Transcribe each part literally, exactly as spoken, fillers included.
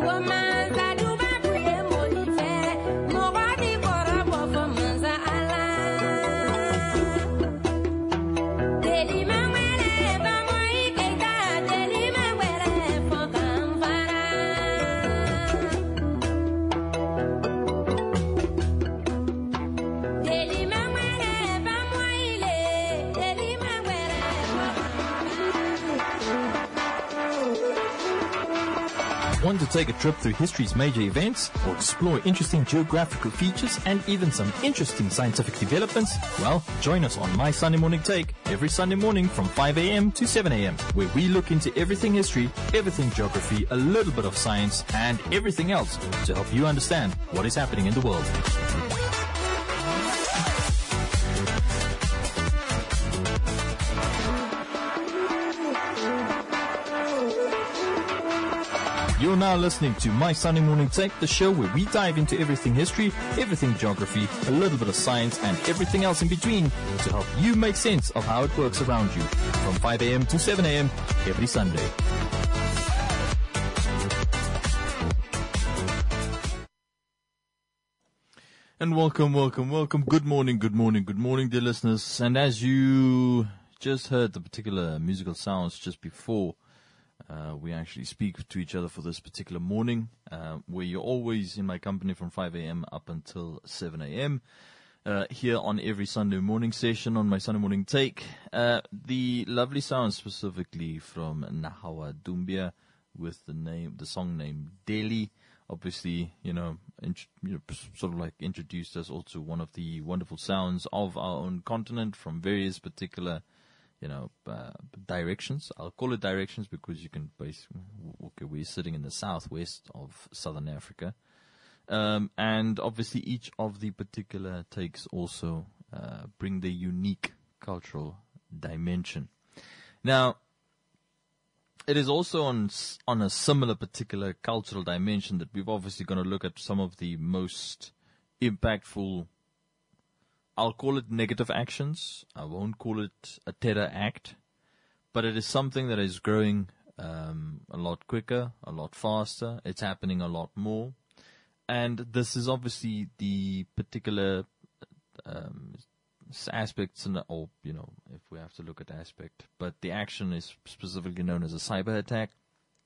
Want to take a trip through history's major events or explore interesting geographical features and even some interesting scientific developments? Well, join us on My Sunday Morning Take every Sunday morning from five a.m. to seven a.m. where we look into everything history, everything geography, a little bit of science and everything else to help you understand what is happening in the world. You're now listening to My Sunday Morning Take, the show where we dive into everything history, everything geography, a little bit of science, and everything else in between to help you make sense of how it works around you. From five a.m. to seven a.m. every Sunday. And welcome, welcome, welcome. Good morning, good morning, good morning, dear listeners. And as you just heard the particular musical sounds just before, Uh, we actually speak to each other for this particular morning, uh, where you're always in my company from five a.m. up until seven a.m. Uh, here on every Sunday morning session on My Sunday Morning Take. Uh, the lovely sounds specifically from Nahawa Doumbia with the name, the song name Delhi. Obviously, you know, int- you know, sort of like introduced us also one of the wonderful sounds of our own continent from various particular you know, uh, directions. I'll call it directions because you can basically, okay, we're sitting in the southwest of Southern Africa. Um, and obviously each of the particular takes also, uh, bring their unique cultural dimension. Now, it is also on, on a similar particular cultural dimension that we've obviously going to look at some of the most impactful, I'll call it negative actions. I won't call it a terror act, but it is something that is growing um, a lot quicker, a lot faster. It's happening a lot more. And this is obviously the particular um, aspects, in, or, you know, if we have to look at aspect, but the action is specifically known as a cyber attack.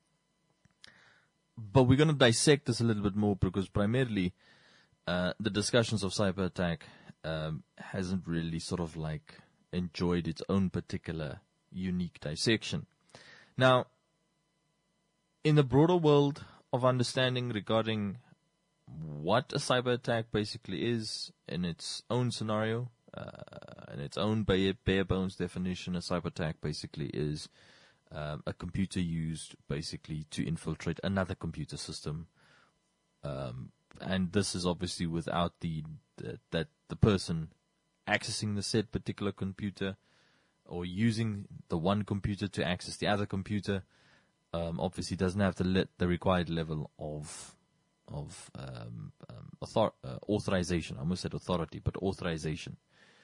But we're going to dissect this a little bit more because primarily uh, the discussions of cyber attack Um, hasn't really sort of like enjoyed its own particular unique dissection. Now, in the broader world of understanding regarding what a cyber attack basically is in its own scenario, uh, in its own bare, bare bones definition, a cyber attack basically is um, a computer used basically to infiltrate another computer system. Um, and this is obviously without the, the that the person accessing the said particular computer or using the one computer to access the other computer, um, obviously doesn't have to let the required level of of um, um, author- uh, authorization. I almost said authority, but authorization.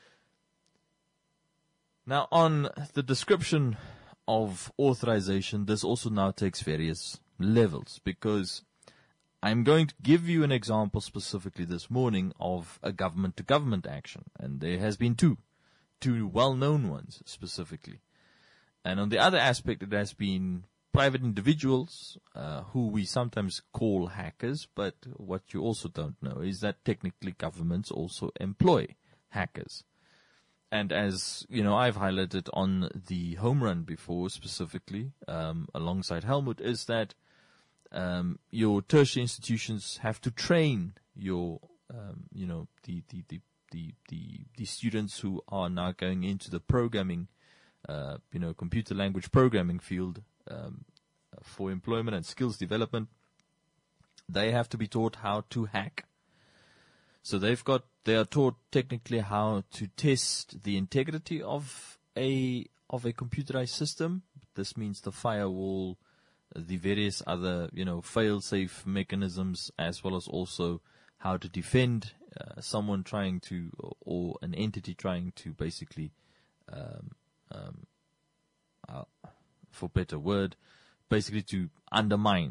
Now, on the description of authorization, this also now takes various levels because I'm going to give you an example specifically this morning of a government-to-government action, and there has been two, two well-known ones specifically. And on the other aspect, it has been private individuals uh, who we sometimes call hackers, but what you also don't know is that technically governments also employ hackers. And as, you know, I've highlighted on the home run before specifically, um, alongside Helmut, is that Um, your tertiary institutions have to train your, um, you know, the, the, the, the, the, the students who are now going into the programming, uh, you know, computer language programming field, um, for employment and skills development. They have to be taught how to hack. So they've got, they are taught technically how to test the integrity of a, of a computerized system. This means the firewall, the various other, you know, fail-safe mechanisms, as well as also how to defend uh, someone trying to, or, or an entity trying to basically, um, um, uh, for better word, basically to undermine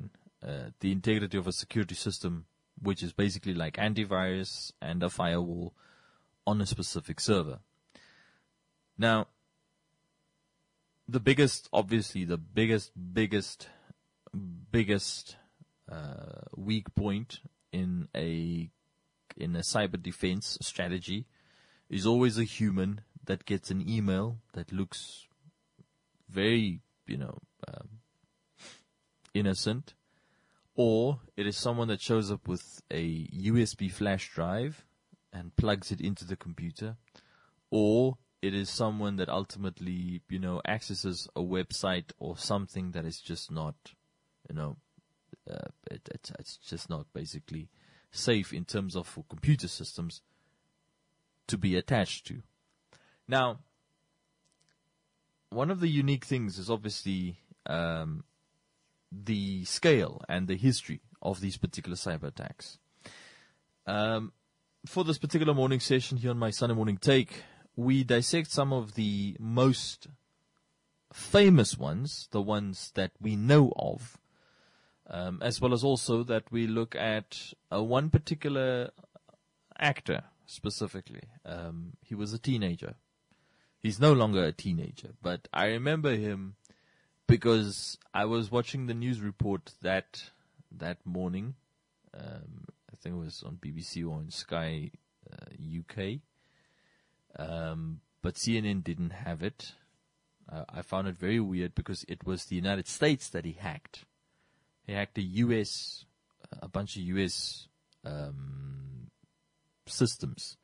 uh, the integrity of a security system, which is basically like antivirus and a firewall on a specific server. Now, the biggest, obviously, the biggest, biggest, biggest uh, weak point in a in a cyber defense strategy is always a human that gets an email that looks very, you know, um, innocent, or it is someone that shows up with a U S B flash drive and plugs it into the computer, or it is someone that ultimately, you know, accesses a website or something that is just not, you know, uh, it, it, it's just not basically safe in terms of for computer systems to be attached to. Now, one of the unique things is obviously um, the scale and the history of these particular cyber attacks. Um, for this particular morning session here on my Sunday Morning Take, we dissect some of the most famous ones, the ones that we know of, um, as well as also that we look at uh, one particular actor specifically. Um, he was a teenager. He's no longer a teenager, but I remember him because I was watching the news report that that morning. Um, I think it was on B B C or on Sky uh, U K. Um, but C N N didn't have it. Uh, I found it very weird because it was the United States that he hacked. He hacked a U S, a bunch of U S um, systems.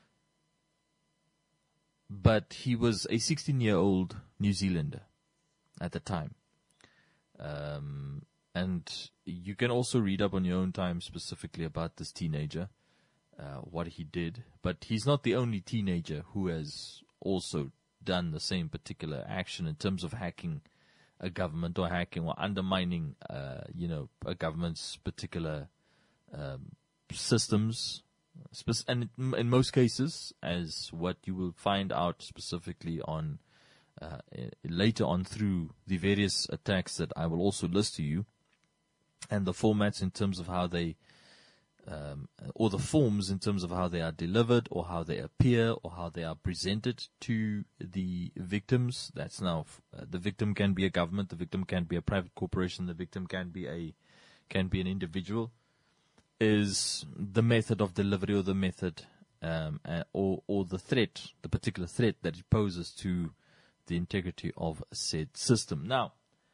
But he was a sixteen-year-old New Zealander at the time. Um, and you can also read up on your own time specifically about this teenager, uh, what he did. But he's not the only teenager who has also done the same particular action in terms of hacking a government or hacking or undermining, uh, you know, a government's particular um, systems. And in most cases, as what you will find out specifically on uh, later on through the various attacks that I will also list to you, and the formats in terms of how they, um, or the forms in terms of how they are delivered or how they appear or how they are presented to the victims. That's now, uh, the victim can be a government, the victim can be a private corporation, the victim can be a, can be an individual. Is the method of delivery or the method um, uh, or, or the threat, the particular threat that it poses to the integrity of said system. Now,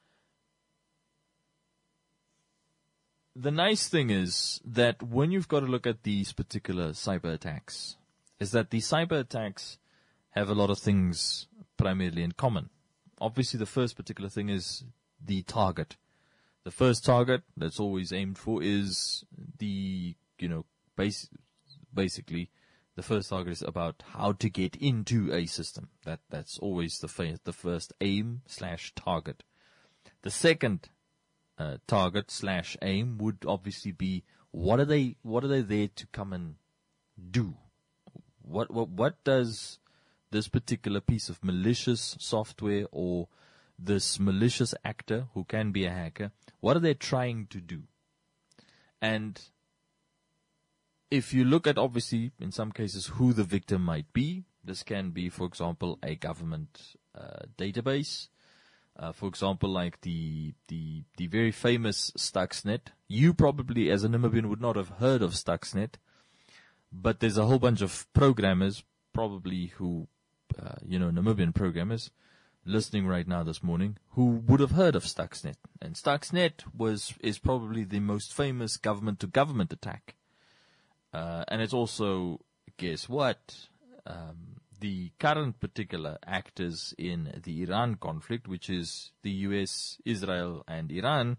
the nice thing is that when you've got to look at these particular cyber attacks, is that these cyber attacks have a lot of things primarily in common. Obviously, the first particular thing is the target. The first target that's always aimed for is the, you know, base, basically, the first target is about how to get into a system. That that's always the fa- the first aim slash target. The second uh, target slash aim would obviously be what are they what are they there to come and do? What what what does this particular piece of malicious software or this malicious actor who can be a hacker, what are they trying to do? And if you look at, obviously, in some cases, who the victim might be, this can be, for example, a government uh, database. Uh, for example, like the, the, the very famous Stuxnet. You probably, as a Namibian, would not have heard of Stuxnet, but there's a whole bunch of programmers, probably who, uh, you know, Namibian programmers, listening right now this morning, who would have heard of Stuxnet. And Stuxnet was is probably the most famous government-to-government attack. Uh, and it's also, guess what, um, the current particular actors in the Iran conflict, which is the U S, Israel, and Iran,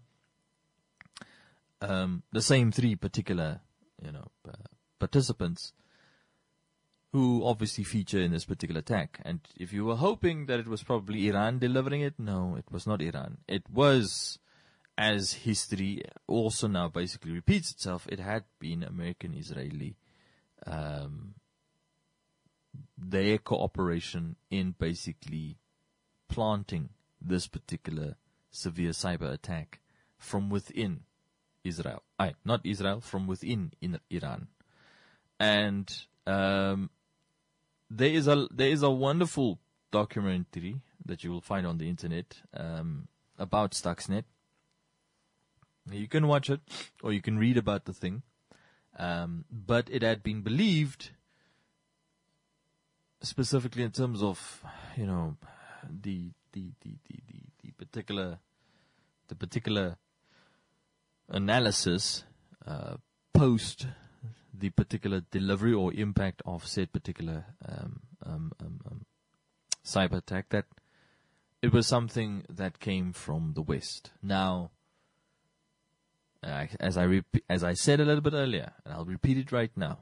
um, the same three particular, you know, uh, participants, who obviously feature in this particular attack. And if you were hoping that it was probably Iran delivering it, no, it was not Iran. It was, as history also now basically repeats itself, it had been American-Israeli, um, their cooperation in basically planting this particular severe cyber attack from within Israel. I, not Israel, from within in Iran. And um, there is a there is a wonderful documentary that you will find on the internet um, about Stuxnet. You can watch it, or you can read about the thing. Um, but it had been believed, specifically in terms of, you know, the the the the, the, the particular the particular analysis uh, post the particular delivery or impact of said particular um, um, um, um, cyber attack, that it was something that came from the West. Now, uh, as I rep- as I said a little bit earlier, and I'll repeat it right now,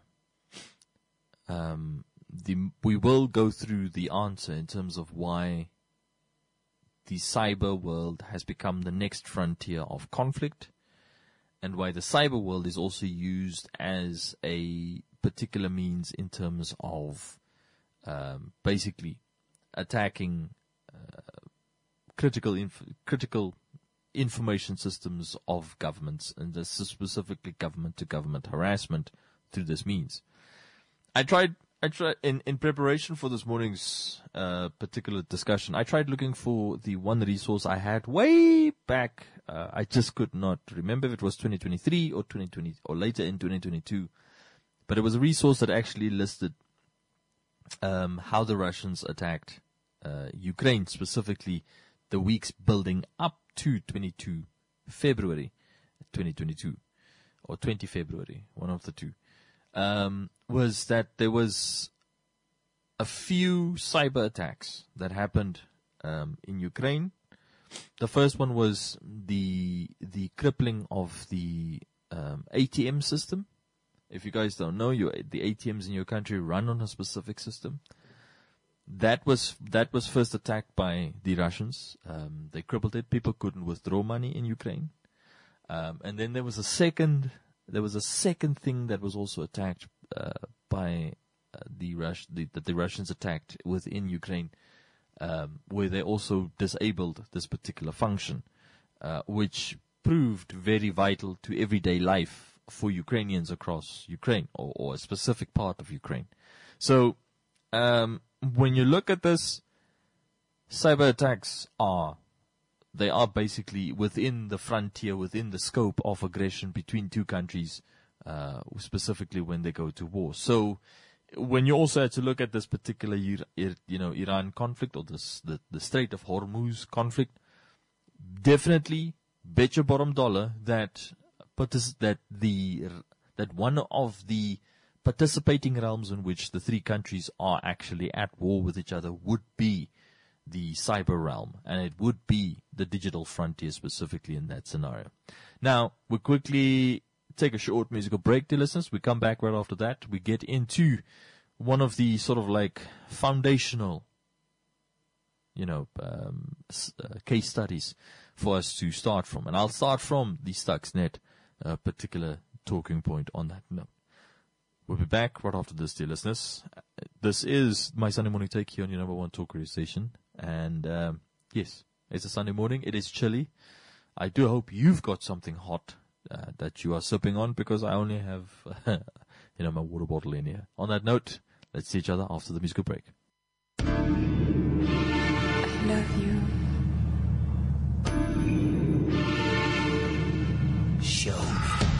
um, the we will go through the answer in terms of why the cyber world has become the next frontier of conflict, and why the cyber world is also used as a particular means in terms of um, basically attacking uh, critical inf- critical information systems of governments, and this is specifically government-to-government harassment through this means. I tried, I tried in, in preparation for this morning's uh, particular discussion, I tried looking for the one resource I had way back. Uh, I just could not remember if it was twenty twenty-three or twenty twenty or later in twenty twenty-two, but it was a resource that actually listed um, how the Russians attacked uh, Ukraine, specifically the weeks building up to twenty-second February twenty twenty-two, or twentieth February, one of the two, um, was that there was a few cyber attacks that happened um, in Ukraine. The first one was the the crippling of the um, A T M system. If you guys don't know, your, the A T Ms in your country run on a specific system. That was that was first attacked by the Russians. Um, they crippled it. People couldn't withdraw money in Ukraine. Um, and then there was a second there was a second thing that was also attacked uh, by uh, the Rus- the, that the Russians attacked within Ukraine. Um, where they also disabled this particular function, uh, which proved very vital to everyday life for Ukrainians across Ukraine, or, or a specific part of Ukraine. So, um, when you look at this, cyber attacks are, they are basically within the frontier, within the scope of aggression between two countries, uh, specifically when they go to war. So, when you also had to look at this particular, you know, Iran conflict, or this, the, the Strait of Hormuz conflict, definitely bet your bottom dollar that that the that one of the participating realms in which the three countries are actually at war with each other would be the cyber realm, and it would be the digital frontier specifically in that scenario. Now, we'll quickly take a short musical break, dear listeners. We come back right after that. We get into one of the sort of like foundational, you know, um, uh, case studies for us to start from. And I'll start from the Stuxnet uh, particular talking point on that note. We'll be back right after this, dear listeners. This is my Sunday morning take here on your number one talk radio station. And um, yes, it's a Sunday morning. It is chilly. I do hope you've got something hot Uh, that you are sipping on, because I only have, uh, you know, my water bottle in here. On that note, let's see each other after the musical break. I love you. Show me.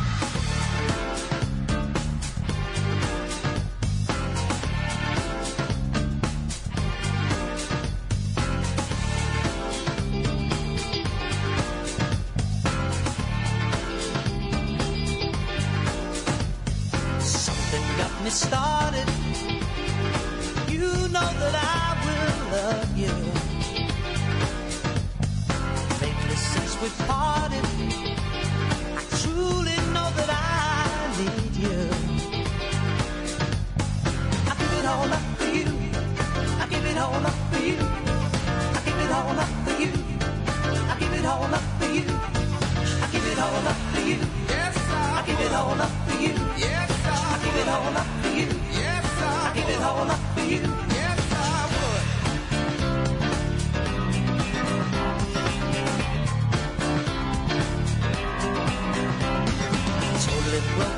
Me started, you know that I will love you. Lately since we parted, I truly know that I need you. I give it all up for you. I give it all up for you. I give it all up for you. I give it all up for you. I give it all up for you. Yes, I give it all up for you. Yes, I give it all up for you. Yes, I give it all up for you. Yes, I would.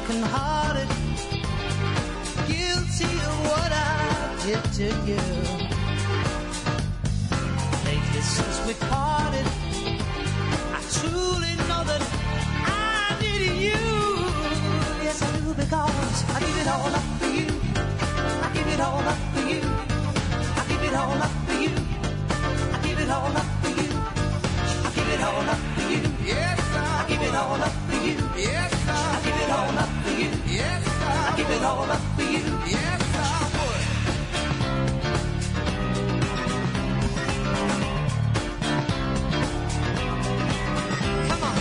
broken-hearted, guilty of what I did to you. Lately since we parted, I truly know that I needed you. Yes, I do, because I give it all up for you. I give it all up for you. I give it all up for you. I give it all up for you. I give it all up for you. Yes, I give it all up for you. Yes, I give it all up for you. Yes, I give it all up for you. Yes, I would. Come on.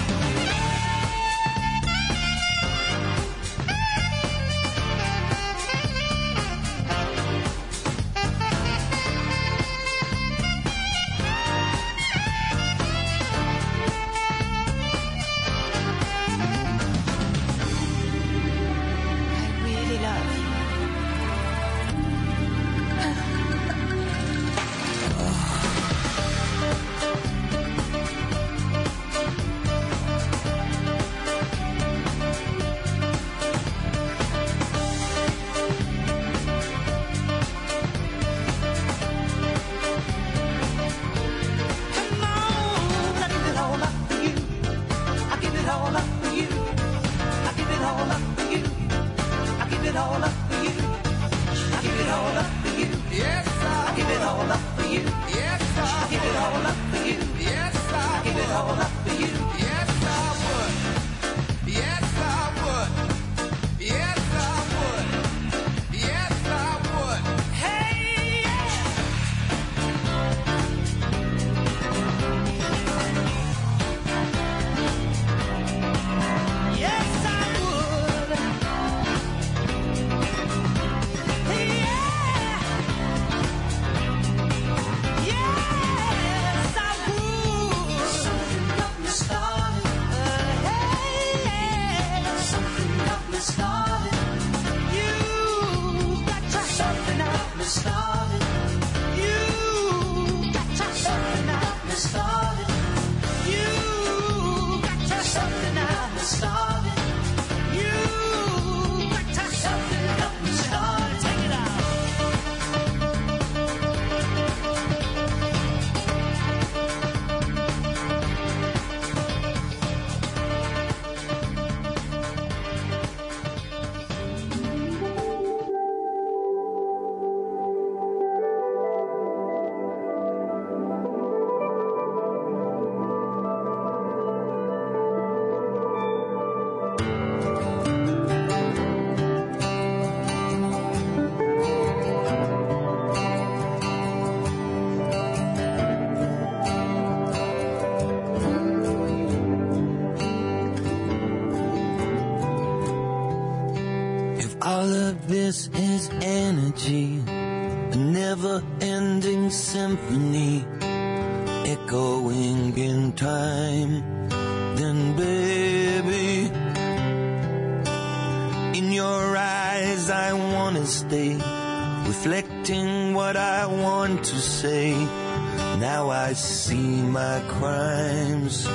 All of this is energy, a never-ending symphony, echoing in time. Then, baby, in your eyes I wanna stay, reflecting what I want to say. Now I see my crimes.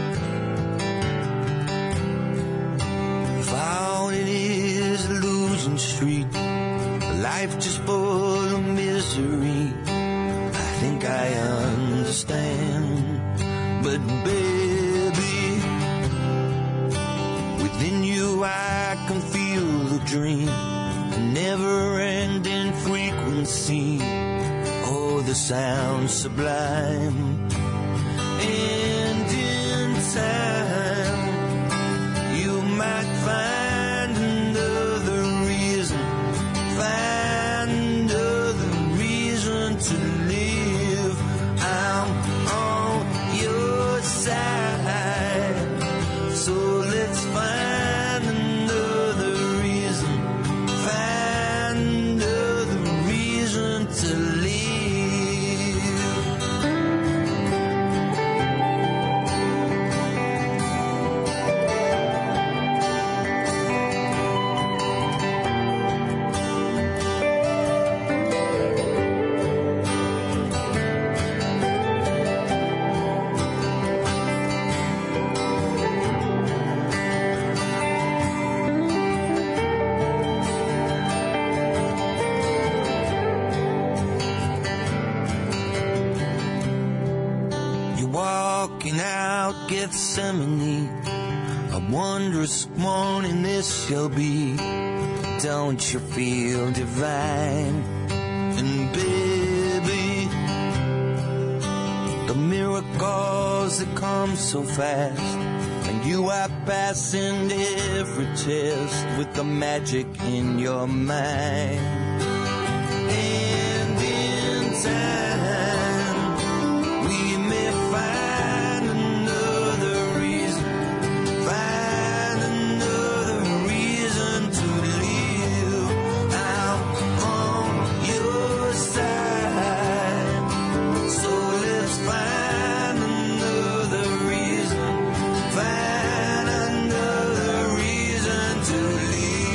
If all it is losing street, life just full of misery, I think I understand. But baby, within you I can feel the dream, a never-ending frequency. Oh, the sound sublime. And in time you might find another reason, find another reason to live. I'm on your side, so let's find another reason, find another reason to live. Gethsemane, a wondrous morning this shall be. Don't you feel divine? And baby, the miracles that come so fast, and you are passing every test with the magic in your mind. And in time, we may find another reason, find another reason to live. I'm on your side, so let's find another reason, find another reason to live.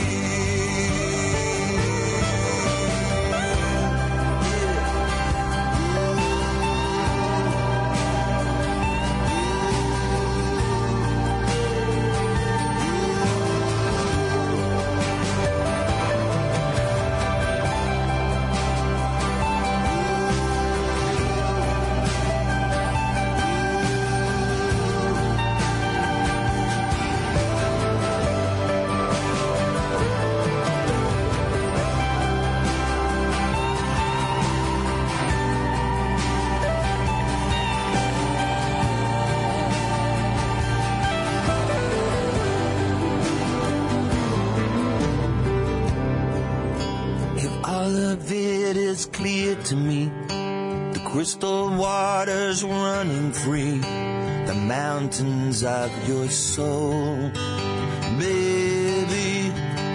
All of it is clear to me. The crystal waters running free. The mountains of your soul. Baby,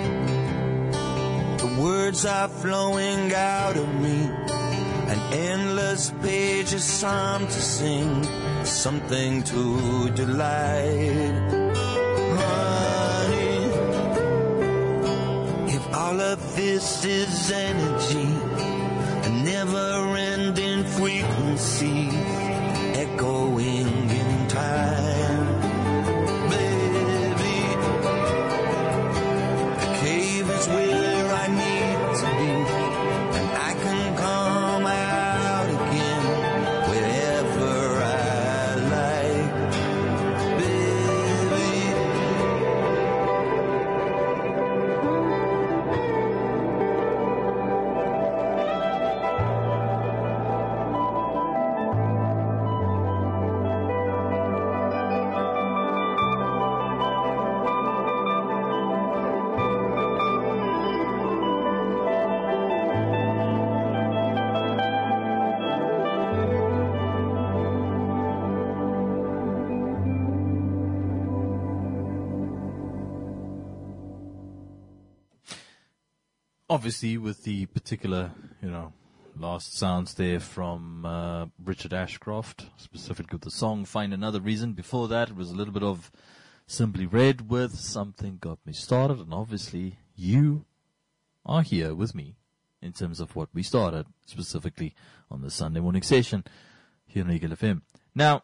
the words are flowing out of me. An endless page, a psalm to sing, something to delight. Honey, if all of this is energy, a never-ending frequency, echoing in time, baby, the cave is where I need to be, and I can come out again wherever I like, baby. Obviously, with the particular, you know, last sounds there from uh, Richard Ashcroft, specifically with the song Find Another Reason. Before that, it was a little bit of Simply Red with Something Got Me Started. And obviously, you are here with me in terms of what we started, specifically on the Sunday morning session here on Eagle F M. Now,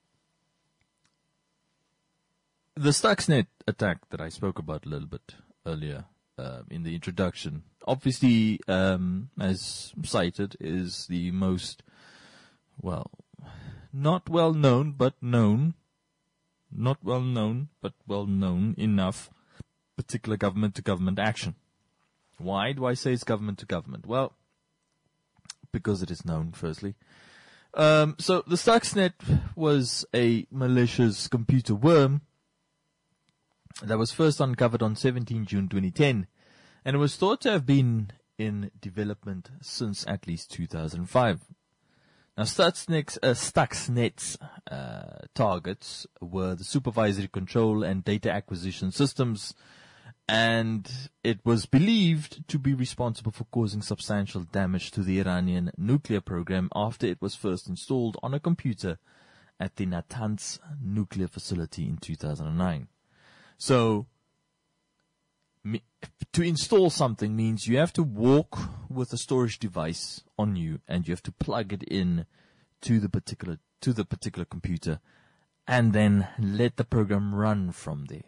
the Stuxnet attack that I spoke about a little bit earlier uh, in the introduction, obviously, um, as cited, is the most, well, not well known, but known, not well known, but well known enough, particular government to government action. Why do I say it's government to government? Well, because it is known, firstly. Um, so the Stuxnet was a malicious computer worm that was first uncovered on seventeenth of June twenty ten, and it was thought to have been in development since at least two thousand five. Now, Stuxnet's, uh, Stuxnet's uh, targets were the supervisory control and data acquisition systems, and it was believed to be responsible for causing substantial damage to the Iranian nuclear program after it was first installed on a computer at the Natanz nuclear facility in two thousand nine. So, me, to install something means you have to walk with a storage device on you, and you have to plug it in to the particular to the particular computer, and then let the program run from there.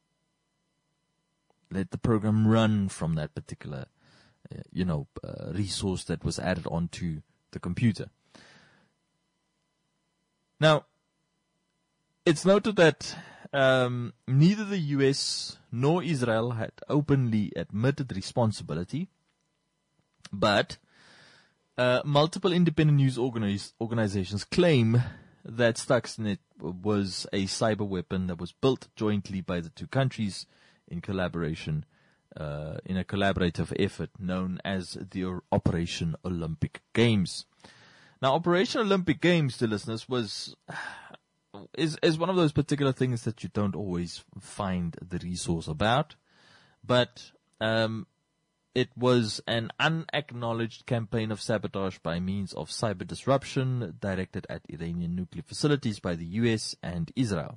Let the program run from that particular, uh, you know, uh, resource that was added onto the computer. Now, it's noted that um, neither the U S nor Israel had openly admitted responsibility, but uh, multiple independent news organiz- organizations claim that Stuxnet was a cyber weapon that was built jointly by the two countries in collaboration, uh, in a collaborative effort known as the Operation Olympic Games. Now, Operation Olympic Games, the listeners, was is is one of those particular things that you don't always find the resource about, but um, it was an unacknowledged campaign of sabotage by means of cyber disruption directed at Iranian nuclear facilities by the U S and Israel.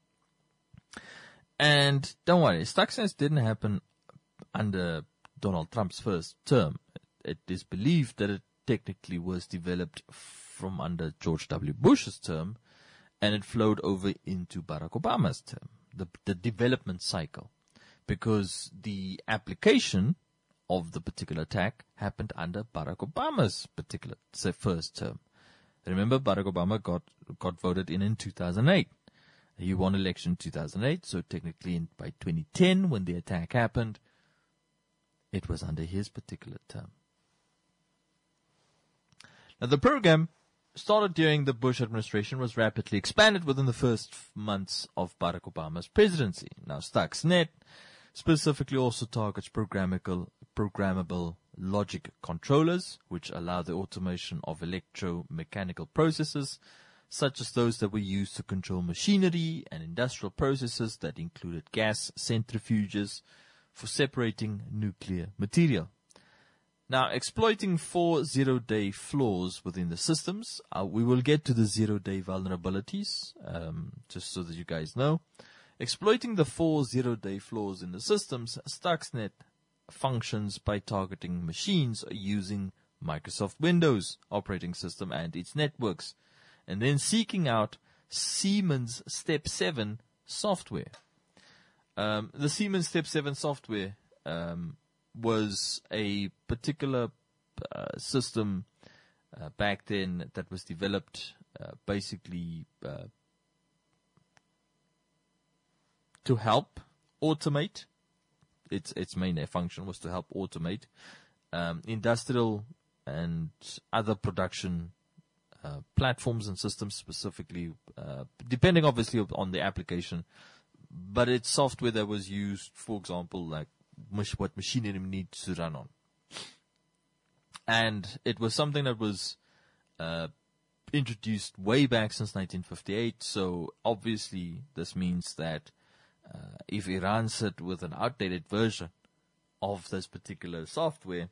And don't worry, Stuxnet didn't happen under Donald Trump's first term. It is believed that it technically was developed from under George W. Bush's term, and it flowed over into Barack Obama's term, the, the development cycle, because the application of the particular attack happened under Barack Obama's particular say, first term. Remember, Barack Obama got got voted in in two thousand eight. He won election in two thousand eight, so technically in, by twenty ten, when the attack happened, it was under his particular term. Now, the program started during the Bush administration, was rapidly expanded within the first months of Barack Obama's presidency. Now, Stuxnet specifically also targets programmable, programmable logic controllers, which allow the automation of electromechanical processes, such as those that were used to control machinery and industrial processes that included gas centrifuges for separating nuclear material. Now, exploiting four zero-day flaws within the systems, uh, we will get to the zero-day vulnerabilities, um, just so that you guys know. Exploiting the four zero-day flaws in the systems, Stuxnet functions by targeting machines using Microsoft Windows operating system and its networks, and then seeking out Siemens Step seven software. Um, the Siemens Step seven software um, was a particular uh, system uh, back then that was developed uh, basically uh, to help automate. Its its main function was to help automate um, industrial and other production uh, platforms and systems, specifically, uh, depending obviously on the application. But it's software that was used, for example, like mach- what machinery needs to run on. And it was something that was uh, introduced way back since nineteen fifty-eight. So obviously, this means that Uh, if Iran sit with an outdated version of this particular software,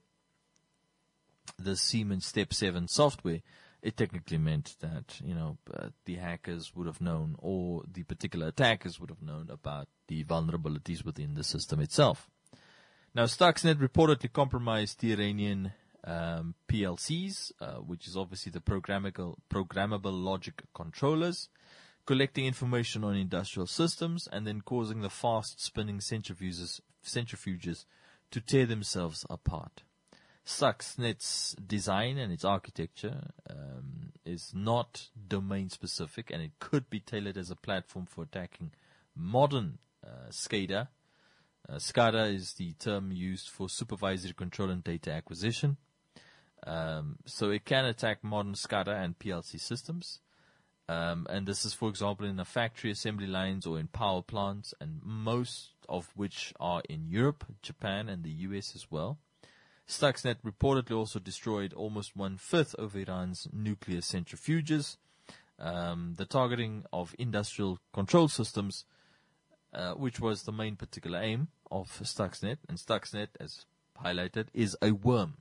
the Siemens Step seven software, it technically meant that, you know, uh, the hackers would have known, or the particular attackers would have known about the vulnerabilities within the system itself. Now, Stuxnet reportedly compromised the Iranian um, P L Cs, uh, which is obviously the programmable, programmable logic controllers, collecting information on industrial systems and then causing the fast-spinning centrifuges, centrifuges to tear themselves apart. Stuxnet's design and its architecture um, is not domain-specific, and it could be tailored as a platform for attacking modern uh, SCADA. Uh, SCADA is the term used for supervisory control and data acquisition. Um, so it can attack modern SCADA and P L C systems. Um, and this is, for example, in the factory assembly lines or in power plants, and most of which are in Europe, Japan, and the U S as well. Stuxnet reportedly also destroyed almost one-fifth of Iran's nuclear centrifuges. Um, the targeting of industrial control systems, uh, which was the main particular aim of Stuxnet. And Stuxnet, as highlighted, is a worm.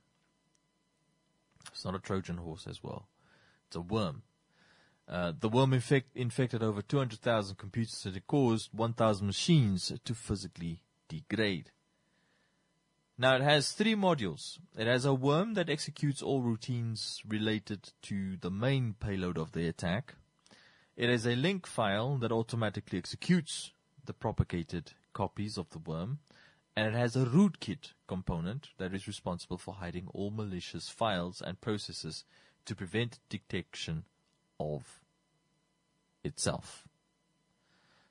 It's not a Trojan horse as well. It's a worm. Uh, the worm infect, infected over two hundred thousand computers, and it caused one thousand machines to physically degrade. Now, it has three modules. It has a worm that executes all routines related to the main payload of the attack. It has a link file that automatically executes the propagated copies of the worm. And it has a rootkit component that is responsible for hiding all malicious files and processes to prevent detection of itself.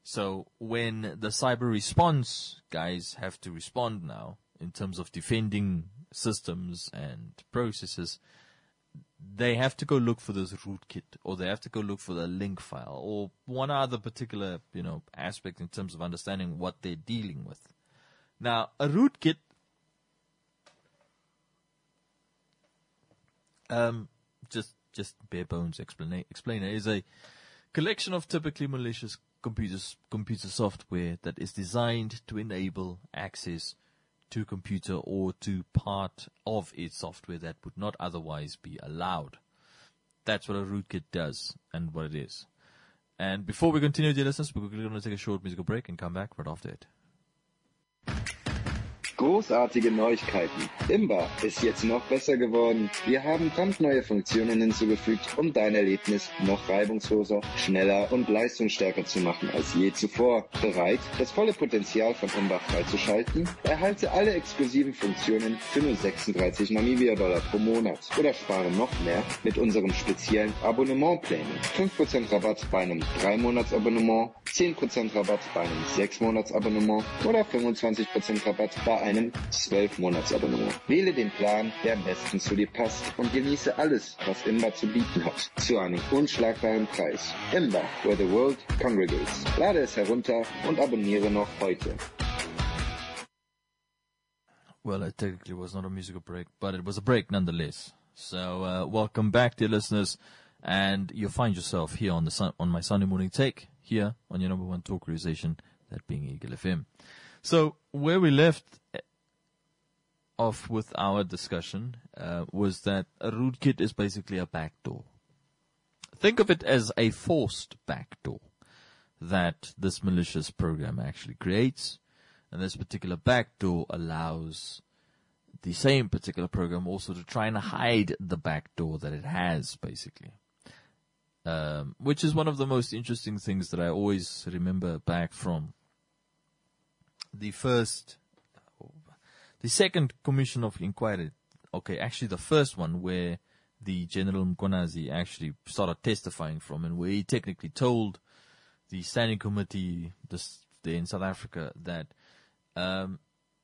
So when the cyber response guys have to respond now in terms of defending systems and processes, they have to go look for this rootkit, or they have to go look for the link file, or one other particular, you know, aspect in terms of understanding what they're dealing with. Now, a rootkit, um, just just bare bones explain explainer is a collection of typically malicious computers, computer software that is designed to enable access to computer or to part of its software that would not otherwise be allowed. That's what a rootkit does and what it is. And before we continue, dear listeners, we're going to take a short musical break and come back right after it. Großartige Neuigkeiten. Imba ist jetzt noch besser geworden. Wir haben brandneue Funktionen hinzugefügt, um dein Erlebnis noch reibungsloser, schneller und leistungsstärker zu machen als je zuvor. Bereit, das volle Potenzial von Imba freizuschalten? Erhalte alle exklusiven Funktionen für nur sechsunddreißig Namibia-Dollar pro Monat oder spare noch mehr mit unserem speziellen Abonnementplänen. fünf Prozent Rabatt bei einem drei Monats Abonnement, zehn Prozent Rabatt bei einem sechs Monats Abonnement oder fünfundzwanzig Prozent Rabatt bei einem zwölf Monats Abonnement. Wähle den Plan, der am besten zu dir passt und genieße alles, was Imba zu bieten hat, zu einem unschlagbaren Preis. Imba, where the world congregates. Lade es herunter und abonniere noch heute. Well, it technically was not a musical break, but it was a break nonetheless. So, uh, welcome back, dear listeners, and you'll find yourself here on the sun, on my Sunday morning take, here on your number one talk radio station, that being Eagle F M. So, where we left off with our discussion uh, was that a rootkit is basically a backdoor. Think of it as a forced backdoor that this malicious program actually creates, and this particular backdoor allows the same particular program also to try and hide the backdoor that it has, basically. Um, which is one of the most interesting things that I always remember back from the first, the second commission of inquiry. Okay, actually the first one where the General Mkonazi actually started testifying from, and where he technically told the standing committee this, there in South Africa that um,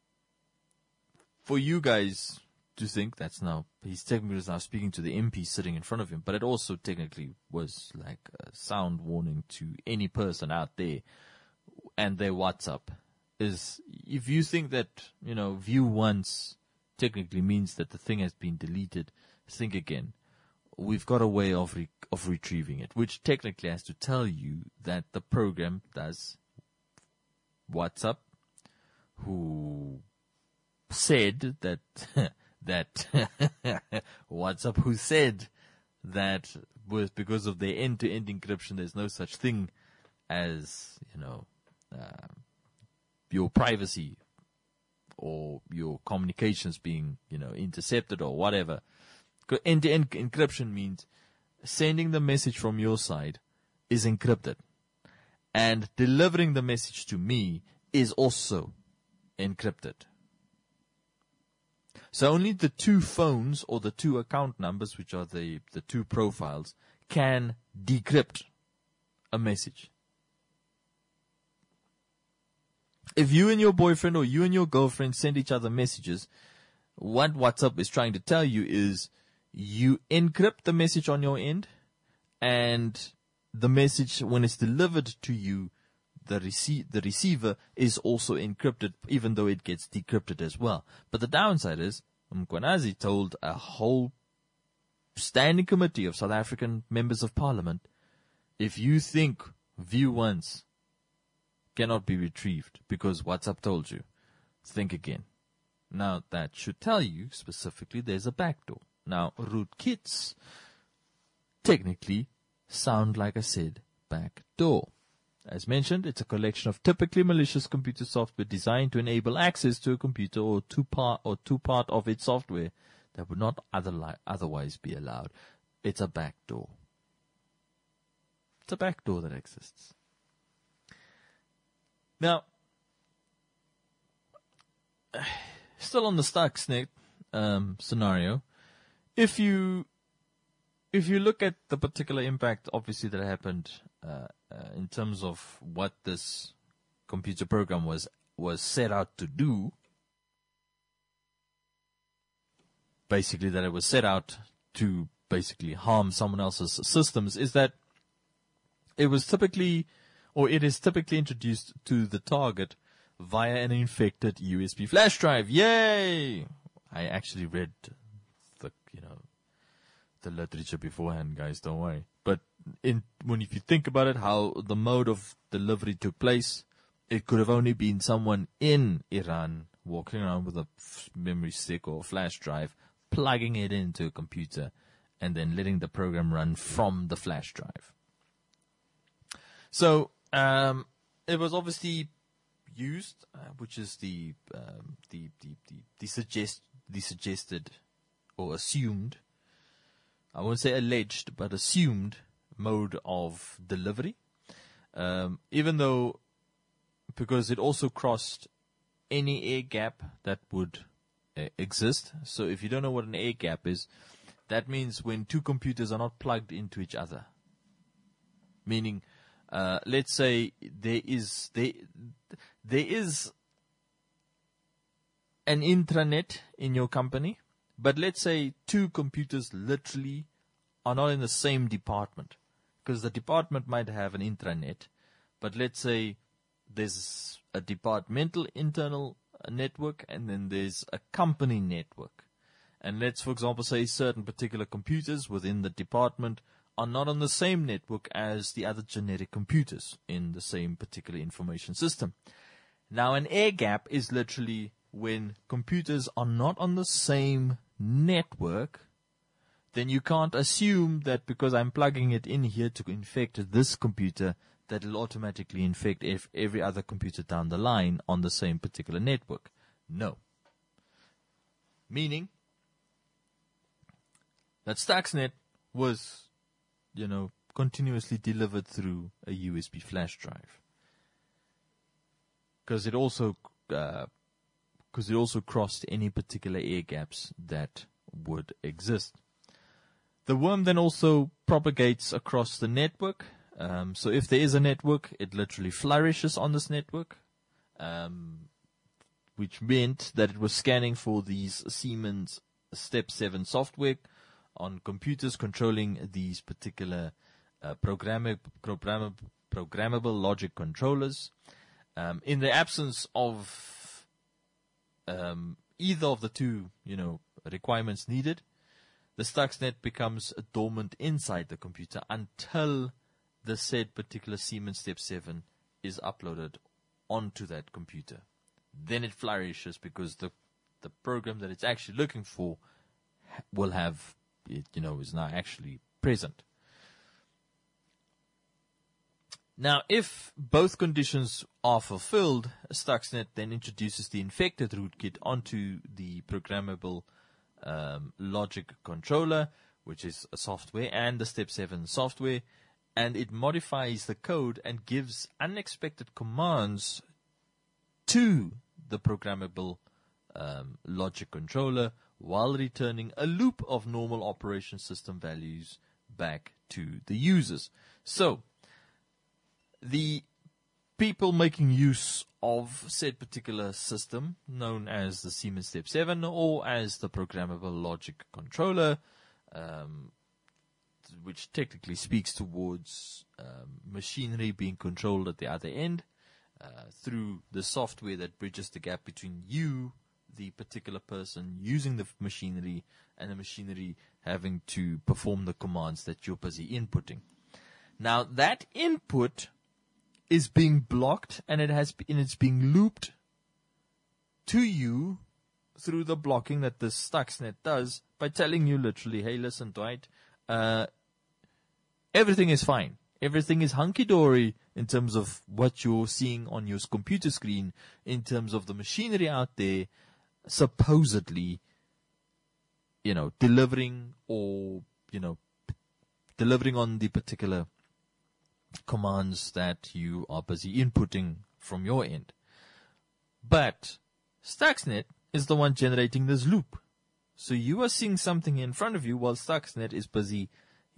for you guys to think that's now, he's technically was now speaking to the M P sitting in front of him, but it also technically was like a sound warning to any person out there and their WhatsApp. Is if you think that, you know, view once technically means that the thing has been deleted, think again. We've got a way of re- of retrieving it, which technically has to tell you that the program does WhatsApp, who said that that WhatsApp who said that was because of their end-to-end encryption, there's no such thing as, you know, uh, your privacy or your communications being, you know, intercepted or whatever. End-to-end encryption means sending the message from your side is encrypted, and delivering the message to me is also encrypted. So only the two phones or the two account numbers, which are the, the two profiles, can decrypt a message. If you and your boyfriend or you and your girlfriend send each other messages, what WhatsApp is trying to tell you is you encrypt the message on your end, and the message, when it's delivered to you, the, rece- the receiver is also encrypted, even though it gets decrypted as well. But the downside is, Mkonazi told a whole standing committee of South African members of parliament, if you think view once cannot be retrieved because WhatsApp told you, think again. Now, that should tell you specifically there's a backdoor. Now, rootkits technically sound, like I said, backdoor. As mentioned, it's a collection of typically malicious computer software designed to enable access to a computer or to part or to part of its software that would not other otherwise be allowed. It's a backdoor. It's a backdoor that exists. Now, still on the Stuxnet um, scenario, if you if you look at the particular impact, obviously, that happened uh, uh, in terms of what this computer program was was set out to do, basically that it was set out to basically harm someone else's systems, is that it was typically, or it is typically introduced to the target via an infected U S B flash drive. Yay! I actually read the, you know, the literature beforehand, guys, don't worry. But in, when if you think about it, how the mode of delivery took place, it could have only been someone in Iran walking around with a f- memory stick or flash drive, plugging it into a computer, and then letting the program run from the flash drive. So um, it was obviously used, uh, which is the um, the the the, the, suggest, the suggested or assumed, I won't say alleged, but assumed mode of delivery. Um, even though, because it also crossed any air gap that would uh, exist. So if you don't know what an air gap is, that means when two computers are not plugged into each other. Meaning, uh, let's say there is there, there is an intranet in your company, but let's say two computers literally are not in the same department, because the department might have an intranet, but let's say there's a departmental internal network and then there's a company network. And let's, for example, say certain particular computers within the department are not on the same network as the other generic computers in the same particular information system. Now, an air gap is literally when computers are not on the same network, then you can't assume that because I'm plugging it in here to infect this computer, that it'll automatically infect every other computer down the line on the same particular network. No. Meaning that Stuxnet was, you know, continuously delivered through a U S B flash drive, because it also uh, because it also crossed any particular air gaps that would exist. The worm then also propagates across the network. Um, so if there is a network, it literally flourishes on this network, um, which meant that it was scanning for these Siemens Step seven software on computers controlling these particular uh, programmable, programmable, programmable logic controllers. Um, in the absence of um, either of the two, you know, requirements needed, the Stuxnet becomes dormant inside the computer until the said particular Siemens Step seven is uploaded onto that computer. Then it flourishes because the the program that it's actually looking for will have, it, you know, is now actually present. Now, if both conditions are fulfilled, Stuxnet then introduces the infected rootkit onto the programmable um, logic controller, which is a software, and the Step seven software, and it modifies the code and gives unexpected commands to the programmable um, logic controller while returning a loop of normal operation system values back to the users. So, the people making use of said particular system, known as the Siemens Step seven or as the programmable logic controller, um, which technically speaks towards um, machinery being controlled at the other end uh, through the software that bridges the gap between you, the particular person using the machinery, and the machinery having to perform the commands that you're busy inputting. Now, that input is being blocked, and it has and it's being looped to you through the blocking that the Stuxnet does by telling you literally, hey, listen, Dwight, uh, everything is fine. Everything is hunky-dory in terms of what you're seeing on your computer screen, in terms of the machinery out there, supposedly, you know, delivering or, you know, p- delivering on the particular commands that you are busy inputting from your end. But Stuxnet is the one generating this loop. So you are seeing something in front of you while Stuxnet is busy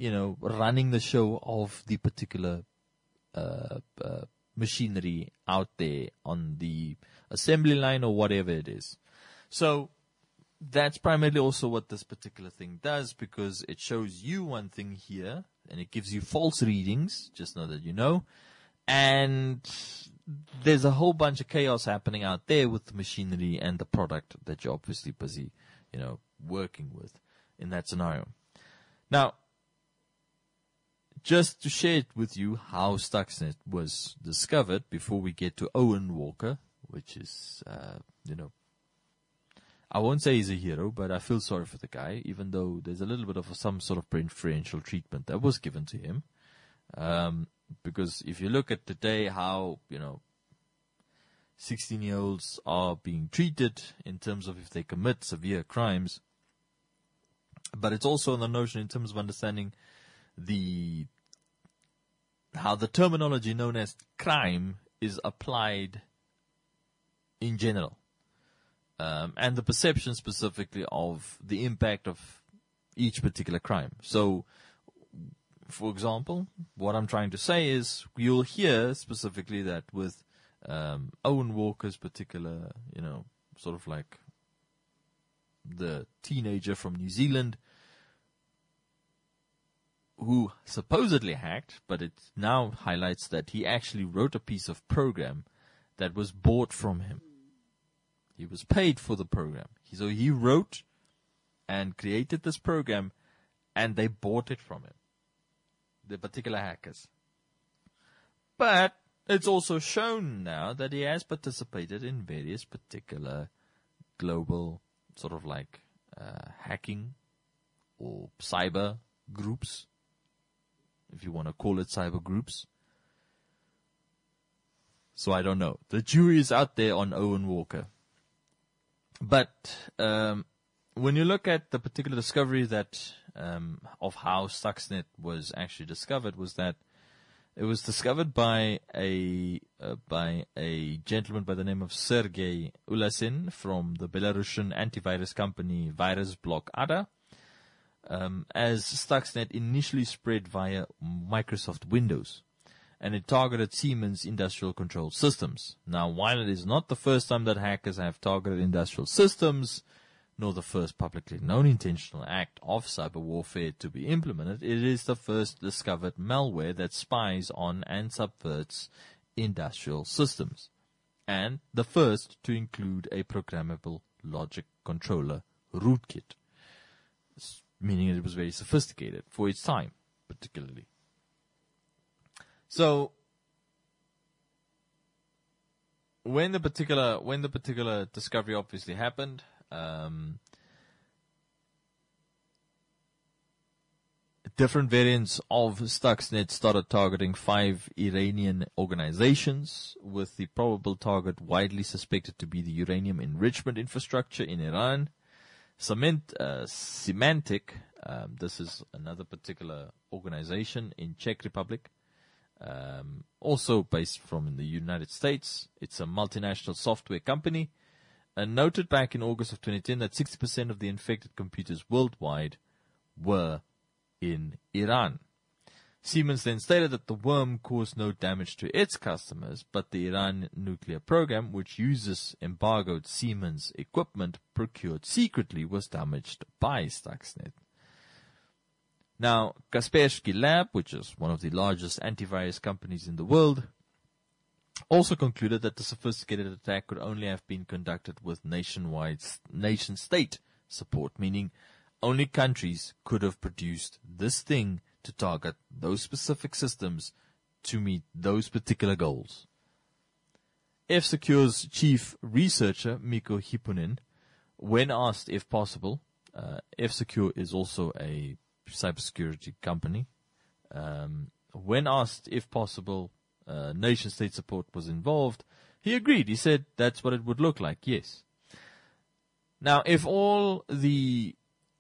you know, running the show of the particular uh, uh, machinery out there on the assembly line or whatever it is. So that's primarily also what this particular thing does, because it shows you one thing here and it gives you false readings, just know that you know. And there's a whole bunch of chaos happening out there with the machinery and the product that you're obviously busy, you know, working with in that scenario. Now, just to share it with you how Stuxnet was discovered before we get to Owen Walker, which is, uh, you know, I won't say he's a hero, but I feel sorry for the guy, even though there's a little bit of some sort of preferential treatment that was given to him. Um, because if you look at today how, you know, sixteen-year-olds are being treated in terms of if they commit severe crimes, but it's also on the notion in terms of understanding the how the terminology known as crime is applied in general, um, and the perception specifically of the impact of each particular crime. So, for example, what I'm trying to say is you'll hear specifically that with um, Owen Walker's particular, you know, sort of like the teenager from New Zealand who supposedly hacked, but it now highlights that he actually wrote a piece of program that was bought from him. He was paid for the program. So he wrote and created this program, and they bought it from him, the particular hackers. But it's also shown now that he has participated in various particular global sort of like uh, hacking or cyber groups, if you want to call it cyber groups. So I don't know. The jury is out there on Owen Walker. But um, when you look at the particular discovery that um, of how Stuxnet was actually discovered, was that it was discovered by a uh, by a gentleman by the name of Sergey Ulasin from the Belarusian antivirus company VirusBlock A D A. Um, as Stuxnet initially spread via Microsoft Windows, and it targeted Siemens industrial control systems. Now, while it is not the first time that hackers have targeted industrial systems, nor the first publicly known intentional act of cyber warfare to be implemented, it is the first discovered malware that spies on and subverts industrial systems, and the first to include a programmable logic controller rootkit, meaning it was very sophisticated for its time, particularly. So, when the particular when the particular discovery obviously happened, um, different variants of Stuxnet started targeting five Iranian organizations, with the probable target widely suspected to be the uranium enrichment infrastructure in Iran. Cement, uh, Symantec, um, this is another particular organization in Czech Republic, um, also based from the United States. It's a multinational software company, and noted back in August of twenty ten that sixty percent of the infected computers worldwide were in Iran. Siemens then stated that the worm caused no damage to its customers, but the Iran nuclear program, which uses embargoed Siemens equipment procured secretly, was damaged by Stuxnet. Now, Kaspersky Lab, which is one of the largest antivirus companies in the world, also concluded that the sophisticated attack could only have been conducted with nationwide nation-state support, meaning only countries could have produced this thing to target those specific systems to meet those particular goals. F-Secure's chief researcher, Mikko Hipponen, when asked if possible, uh, F-Secure is also a cybersecurity company, um, when asked if possible, uh, nation-state support was involved, he agreed. He said that's what it would look like, yes. Now, if all the,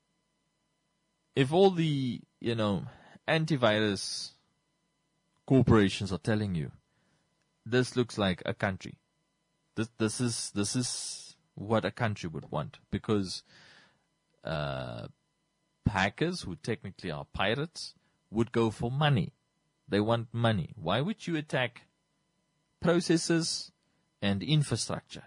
if all the, you know, antivirus corporations are telling you this looks like a country, this this is this is what a country would want, because uh, hackers who technically are pirates would go for money. They want money. Why would you attack processes and infrastructure?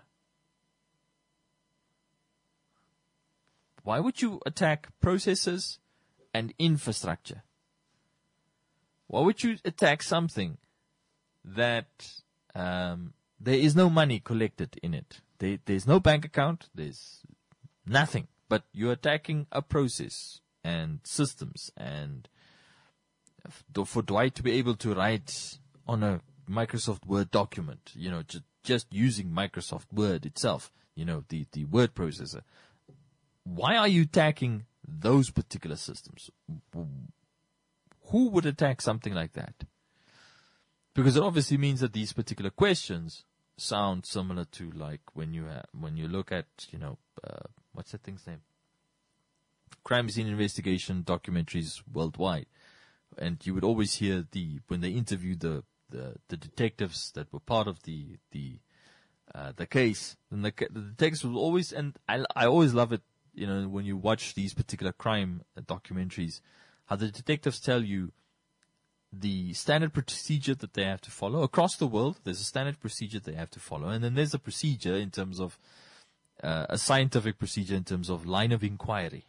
Why would you attack processes and infrastructure? Why would you attack something that um, there is no money collected in it? There, there's no bank account. There's nothing. But you're attacking a process and systems. And for Dwight to be able to write on a Microsoft Word document, you know, just, just using Microsoft Word itself, you know, the, the word processor. Why are you attacking those particular systems? Who would attack something like that? Because it obviously means that these particular questions sound similar to like when you ha- when you look at, you know, uh, what's that thing's name? Crime scene investigation documentaries worldwide. And you would always hear the, when they interview the, the, the detectives that were part of the, the, uh, the case, and the, the detectives will always, and I, I always love it, you know, when you watch these particular crime documentaries, how the detectives tell you the standard procedure that they have to follow across the world. There's a standard procedure they have to follow, and then there's a procedure in terms of uh, a scientific procedure in terms of line of inquiry.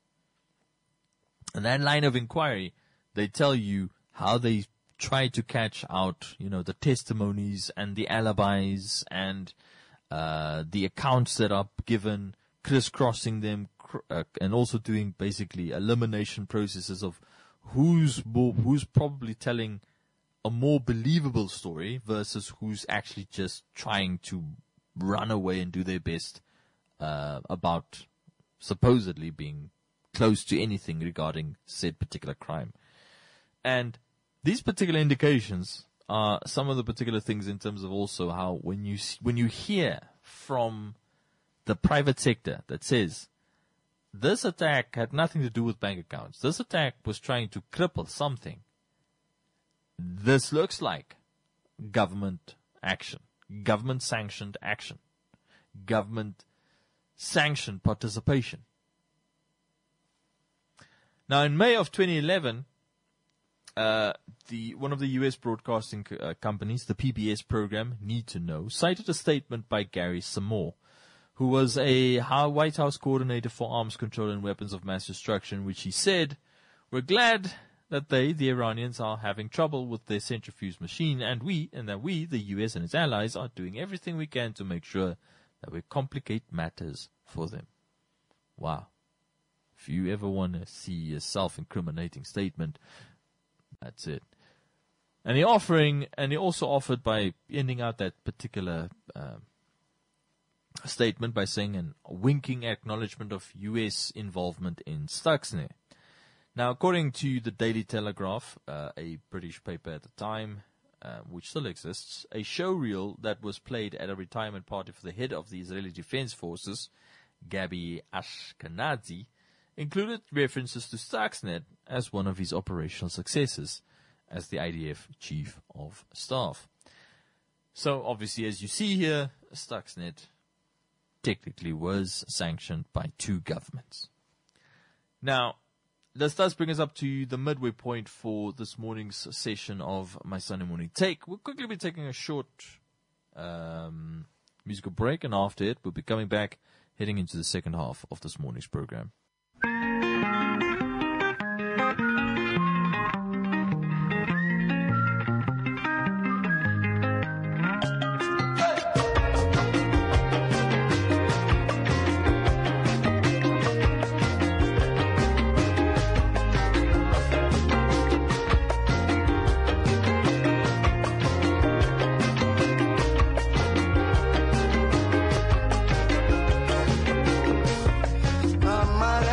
And that line of inquiry, they tell you how they try to catch out, you know, the testimonies and the alibis and uh, the accounts that are given, crisscrossing them, cr- uh, and also doing basically elimination processes of who's more, who's probably telling a more believable story versus who's actually just trying to run away and do their best uh, about supposedly being close to anything regarding said particular crime. And these particular indications are some of the particular things in terms of also how when you when you hear from the private sector that says this attack had nothing to do with bank accounts, this attack was trying to cripple something, this looks like government action, government sanctioned action, government sanctioned participation. Now, in May of twenty eleven, uh, the one of the U S broadcasting co- uh, companies, the P B S program Need to Know, cited a statement by Gary Samore, who was a White House coordinator for arms control and weapons of mass destruction, which he said, "We're glad that they, the Iranians, are having trouble with their centrifuge machine, and we, and that we, the U S and its allies, are doing everything we can to make sure that we complicate matters for them." Wow. If you ever want to see a self-incriminating statement, that's it. And he offering, and he also offered by ending out that particular um, statement by saying an winking acknowledgement of U S involvement in Stuxnet. Now, according to the Daily Telegraph, uh, a British paper at the time, uh, which still exists, a showreel that was played at a retirement party for the head of the Israeli Defense Forces, Gabi Ashkenazi, included references to Stuxnet as one of his operational successes as the I D F Chief of Staff. So, obviously, as you see here, Stuxnet technically was sanctioned by two governments. Now, this does bring us up to the midway point for this morning's session of my Sunday Morning Take. We'll quickly be taking a short um, musical break, and after it, we'll be coming back, heading into the second half of this morning's program. I might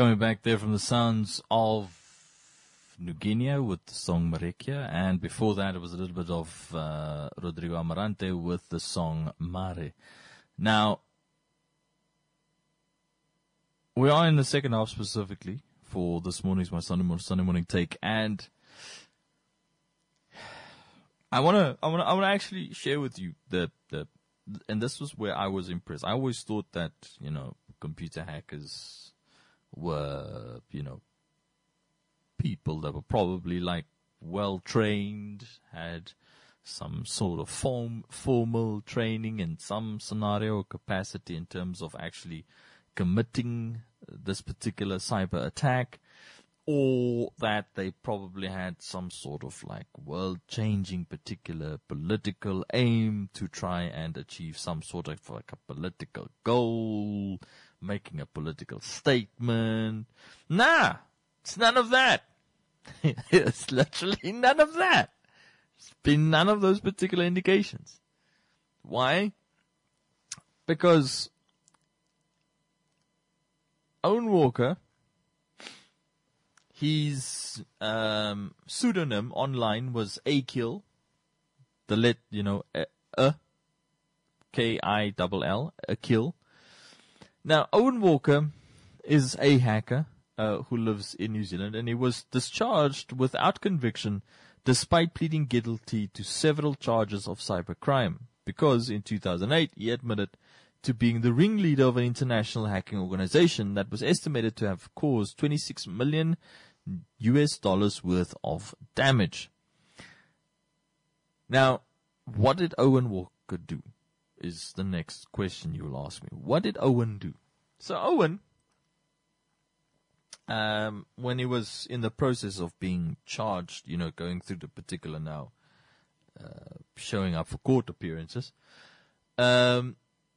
Coming back there from the sounds of New Guinea with the song Marekia, and before that it was a little bit of uh, Rodrigo Amarante with the song Mare. Now, we are in the second half specifically for this morning's My Sunday Morning, Sunday morning Take, and I want to I want to I want to actually share with you the the and this was where I was impressed. I always thought that, you know, computer hackers were, you know, people that were probably like well trained, had some sort of form, formal training in some scenario or capacity in terms of actually committing this particular cyber attack, or that they probably had some sort of like world-changing particular political aim to try and achieve some sort of like a political goal, making a political statement. Nah, it's none of that. It's literally none of that. It's been none of those particular indications. Why? Because Owen Walker, his um, pseudonym online was A-Kill, the let, you know, a, a K I L L, a kill. Now, Owen Walker is a hacker uh, who lives in New Zealand, and he was discharged without conviction despite pleading guilty to several charges of cybercrime, because in two thousand eight he admitted to being the ringleader of an international hacking organization that was estimated to have caused twenty-six million U S dollars worth of damage. Now, what did Owen Walker do is the next question you will ask me. What did Owen do? So Owen, um, when he was in the process of being charged, you know, going through the particular now, uh, showing up for court appearances, um,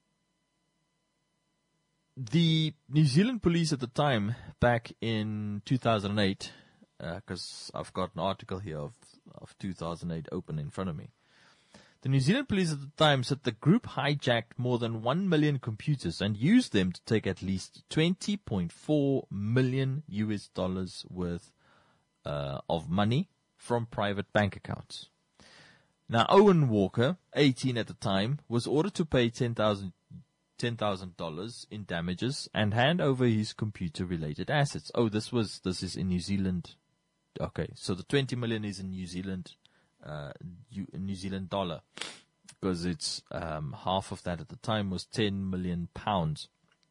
the New Zealand police at the time, back in two thousand eight, because uh, I've got an article here of, of two thousand eight open in front of me. The New Zealand police at the time said the group hijacked more than one million computers and used them to take at least twenty point four million U S dollars worth uh, of money from private bank accounts. Now, Owen Walker, eighteen at the time, was ordered to pay ten thousand ten thousand dollars in damages and hand over his computer-related assets. Oh, this was this is in New Zealand. Okay, so the twenty million is in New Zealand, uh, New Zealand dollar, because it's um, half of that at the time was ten million pounds.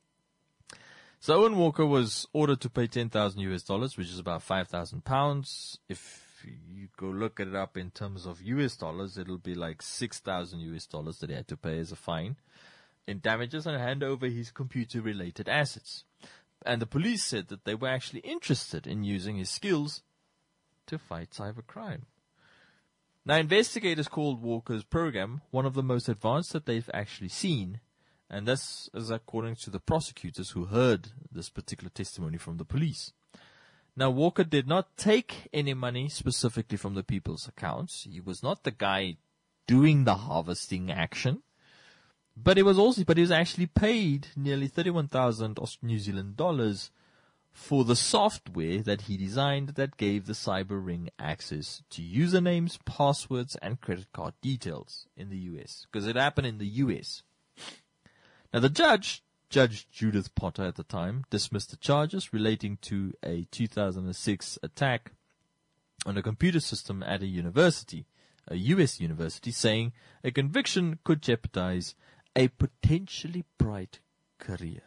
So Owen Walker was ordered to pay ten thousand U S dollars, which is about five thousand pounds. If you go look it up in terms of U S dollars, it'll be like six thousand U S dollars that he had to pay as a fine in damages and hand over his computer-related assets. And the police said that they were actually interested in using his skills to fight cybercrime. Now, investigators called Walker's program one of the most advanced that they've actually seen, and this is according to the prosecutors who heard this particular testimony from the police. Now, Walker did not take any money specifically from the people's accounts. He was not the guy doing the harvesting action. But it was also, but he was actually paid nearly thirty-one thousand New Zealand dollars for the software that he designed that gave the cyber ring access to usernames, passwords, and credit card details in the U S, because it happened in the U S. Now, the judge, Judge Judith Potter at the time, dismissed the charges relating to a two thousand six attack on a computer system at a university, a U S university, saying a conviction could jeopardize a potentially bright career.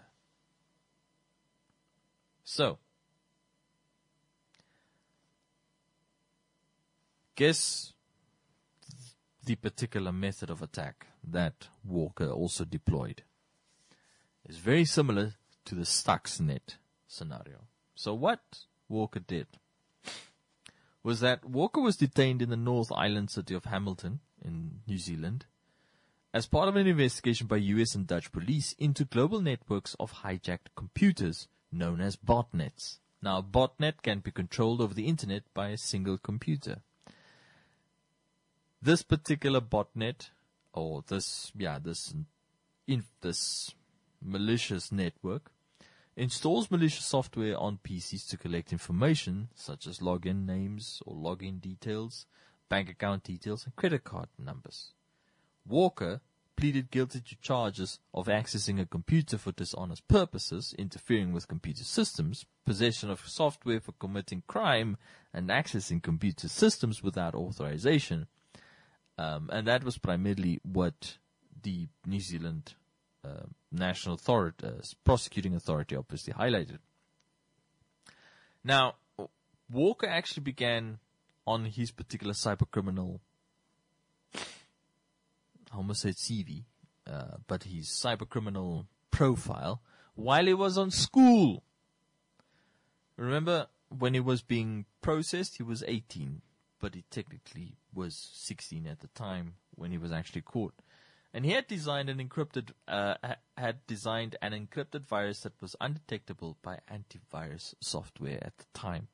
So, guess the particular method of attack that Walker also deployed is very similar to the Stuxnet scenario. So what Walker did was that Walker was detained in the North Island city of Hamilton in New Zealand as part of an investigation by U S and Dutch police into global networks of hijacked computers known as botnets. Now, a botnet can be controlled over the internet by a single computer. This particular botnet, or this, yeah, this, in, this malicious network, installs malicious software on P Cs to collect information such as login names or login details, bank account details, and credit card numbers. Walker pleaded guilty to charges of accessing a computer for dishonest purposes, interfering with computer systems, possession of software for committing crime, and accessing computer systems without authorization. Um, and that was primarily what the New Zealand uh, National Authority, uh, Prosecuting Authority obviously highlighted. Now, Walker actually began on his particular cybercriminal, I almost said C V, uh, but his cybercriminal profile while he was on school. Remember, when he was being processed, he was eighteen, but he technically was sixteen at the time when he was actually caught. And he had designed an encrypted, uh, had designed an encrypted virus that was undetectable by antivirus software at the time.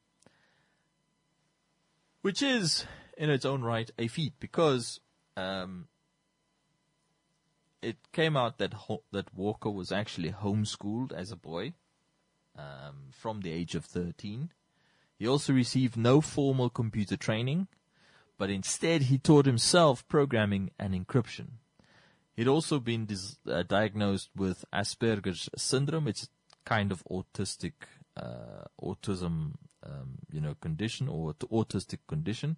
Which is, in its own right, a feat, because um, it came out that ho- that Walker was actually homeschooled as a boy um, from the age of thirteen. He also received no formal computer training, but instead he taught himself programming and encryption. He'd also been dis- uh, diagnosed with Asperger's syndrome. It's a kind of autistic, uh, autism, um, you know, condition or t- autistic condition.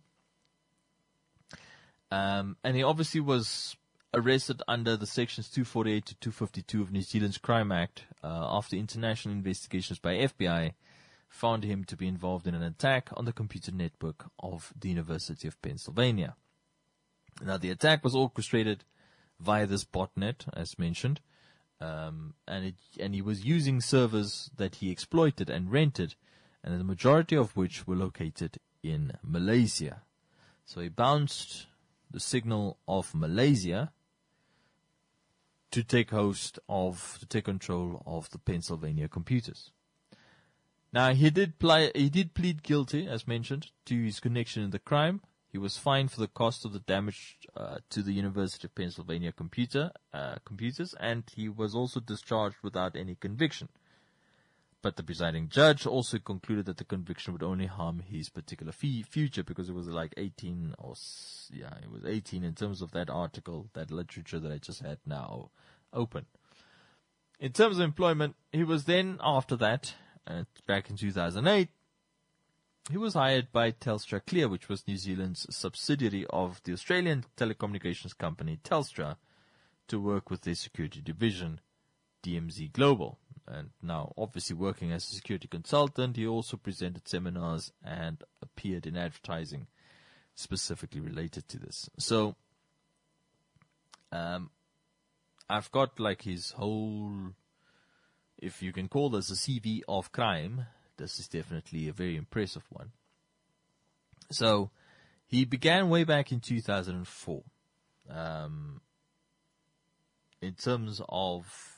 Um, and he obviously was arrested under the sections two forty-eight to two fifty-two of New Zealand's Crime Act uh, after international investigations by F B I found him to be involved in an attack on the computer network of the University of Pennsylvania. Now, the attack was orchestrated via this botnet, as mentioned, um, and it, and he was using servers that he exploited and rented, and the majority of which were located in Malaysia. So he bounced the signal of Malaysia to take host of, to take control of the Pennsylvania computers. Now, he did play, he did plead guilty, as mentioned, to his connection in the crime. He was fined for the cost of the damage uh, to the University of Pennsylvania computer uh, computers, and he was also discharged without any conviction. But the presiding judge also concluded that the conviction would only harm his particular fee- future, because it was like eighteen, or yeah, it was eighteen in terms of that article, that literature that I just had now open. In terms of employment, he was then, after that, uh, back in two thousand eight, he was hired by Telstra Clear, which was New Zealand's subsidiary of the Australian telecommunications company Telstra, to work with their security division, D M Z Global. And now, obviously working as a security consultant, he also presented seminars and appeared in advertising specifically related to this. So, um, I've got like his whole, if you can call this a C V of crime, this is definitely a very impressive one. So, he began way back in two thousand four. Um, in terms of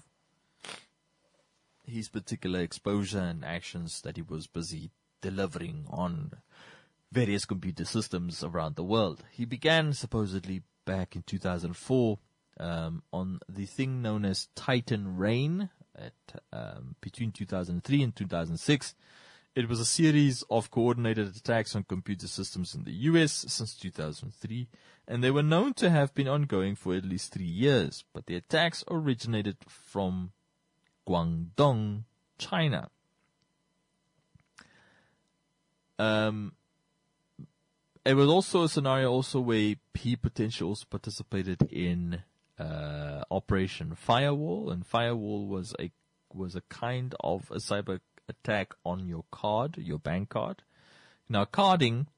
his particular exposure and actions that he was busy delivering on various computer systems around the world. He began supposedly back in two thousand four um, on the thing known as Titan Rain at um, between two thousand three and two thousand six. It was a series of coordinated attacks on computer systems in the U S since two thousand three, and they were known to have been ongoing for at least three years. But the attacks originated from Guangdong, China. Um, it was also a scenario also where he potentially also participated in uh, Operation Firewall, and Firewall was a was a kind of a cyber attack on your card, your bank card. Now, carding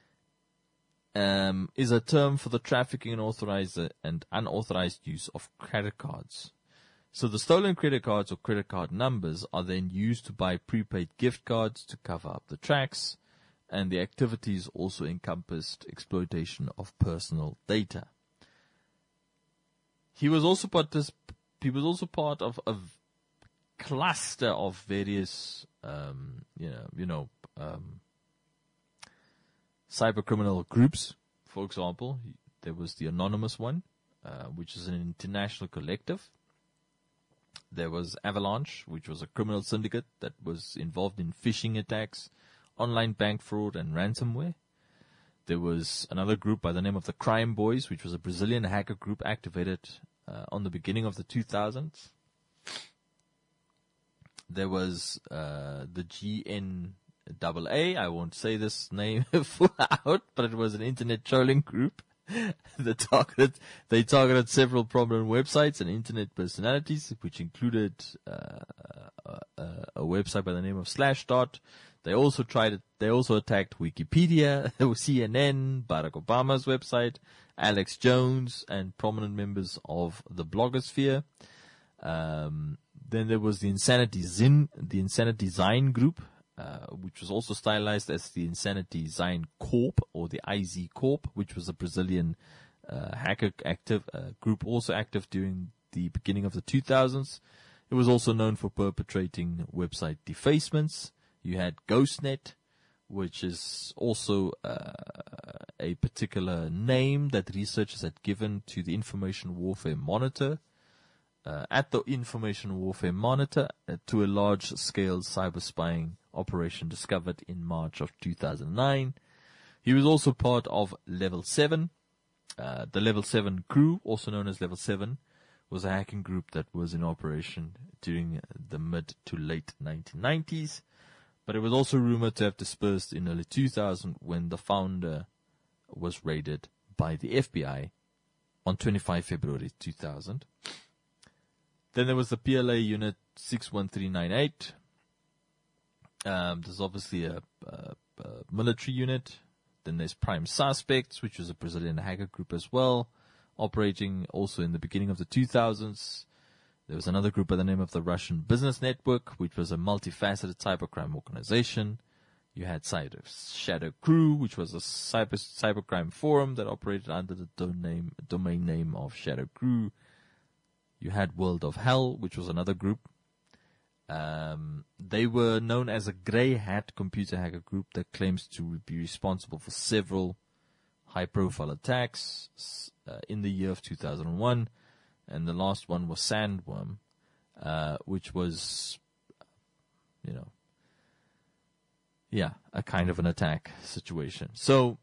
um, is a term for the trafficking and authorized and unauthorized use of credit cards. So the stolen credit cards or credit card numbers are then used to buy prepaid gift cards to cover up the tracks, and the activities also encompassed exploitation of personal data. He was also partic- he was also part of a cluster of various, um, you know, you know, um, cyber criminal groups. For example, there was the Anonymous one, uh, which is an international collective There was Avalanche, which was a criminal syndicate that was involved in phishing attacks, online bank fraud, and ransomware. There was another group by the name of the Crime Boys, which was a Brazilian hacker group activated uh, on the beginning of the two thousands. There was uh, the G N A A. I won't say this name full out, but it was an internet trolling group. the targeted, they targeted several prominent websites and internet personalities, which included uh, a, a website by the name of Slashdot. They also tried it, they also attacked Wikipedia, C N N, Barack Obama's website, Alex Jones, and prominent members of the blogosphere. Um, then there was the Insanity Zin, the Insanity Zine group, uh, which was also stylized as the Insanity Zine Corp, or the I Z Corp, which was a Brazilian uh, hacker active uh, group, also active during the beginning of the two thousands. It was also known for perpetrating website defacements. You had GhostNet, which is also uh, a particular name that researchers had given to the Information Warfare Monitor. Uh, at the Information Warfare Monitor, uh, to a large-scale cyber spying operation discovered in March of two thousand nine. He was also part of Level seven. Uh, the Level seven crew, also known as Level seven, was a hacking group that was in operation during the mid to late nineteen nineties. But it was also rumored to have dispersed in early two thousand when the founder was raided by the F B I on twenty-fifth of February two thousand. Then there was the P L A Unit six one three nine eight. Um, there's obviously a, a, a military unit. Then there's Prime Suspects, which was a Brazilian hacker group as well, operating also in the beginning of the two thousands. There was another group by the name of the Russian Business Network, which was a multifaceted cybercrime organization. You had Shadow Crew, which was a cyber cybercrime forum that operated under the domain, domain name of Shadow Crew. You had World of Hell, which was another group. Um, they were known as a grey hat computer hacker group that claims to be responsible for several high-profile attacks uh, in the year of two thousand one. And the last one was Sandworm, uh, which was, you know, yeah, a kind of an attack situation. So,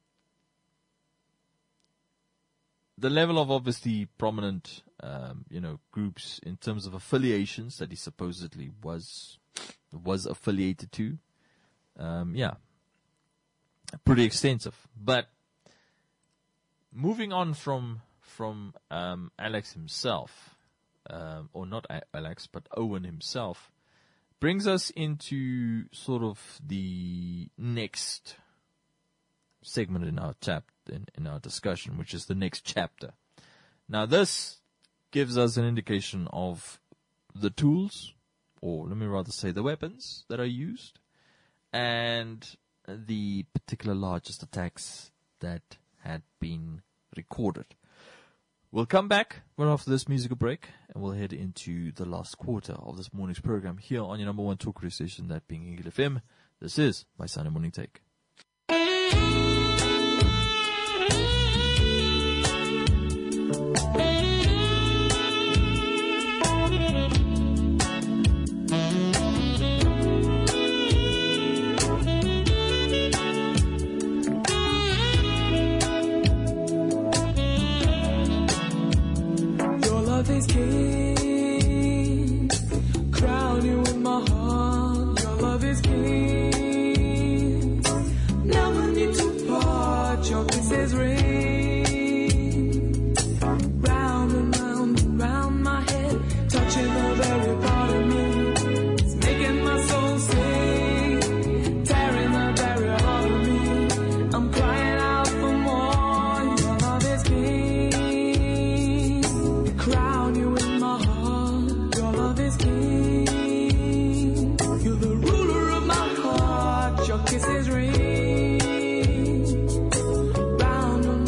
the level of obviously prominent, um, you know, groups in terms of affiliations that he supposedly was, was affiliated to, um, yeah, pretty extensive. But, moving on from from um, Alex himself, um, or not Alex, but Owen himself, brings us into sort of the next segment in our chap in, in our discussion, which is the next chapter. Now, this gives us an indication of the tools, or let me rather say the weapons that are used, and the particular largest attacks that had been recorded. We'll come back right after this musical break, and we'll head into the last quarter of this morning's program here on your number one talk radio station, that being Eagle F M. This is my Sunday Morning Take. Is king, crown you in my heart. Your love is king. Never need to part. Your kisses ring round and round and round my head, touching the very part of me. It's making my soul sing, tearing the very heart of me. I'm crying out for more. Your love is king. Crown you in my heart, your love is king. You're the ruler of my heart, your kisses ring round and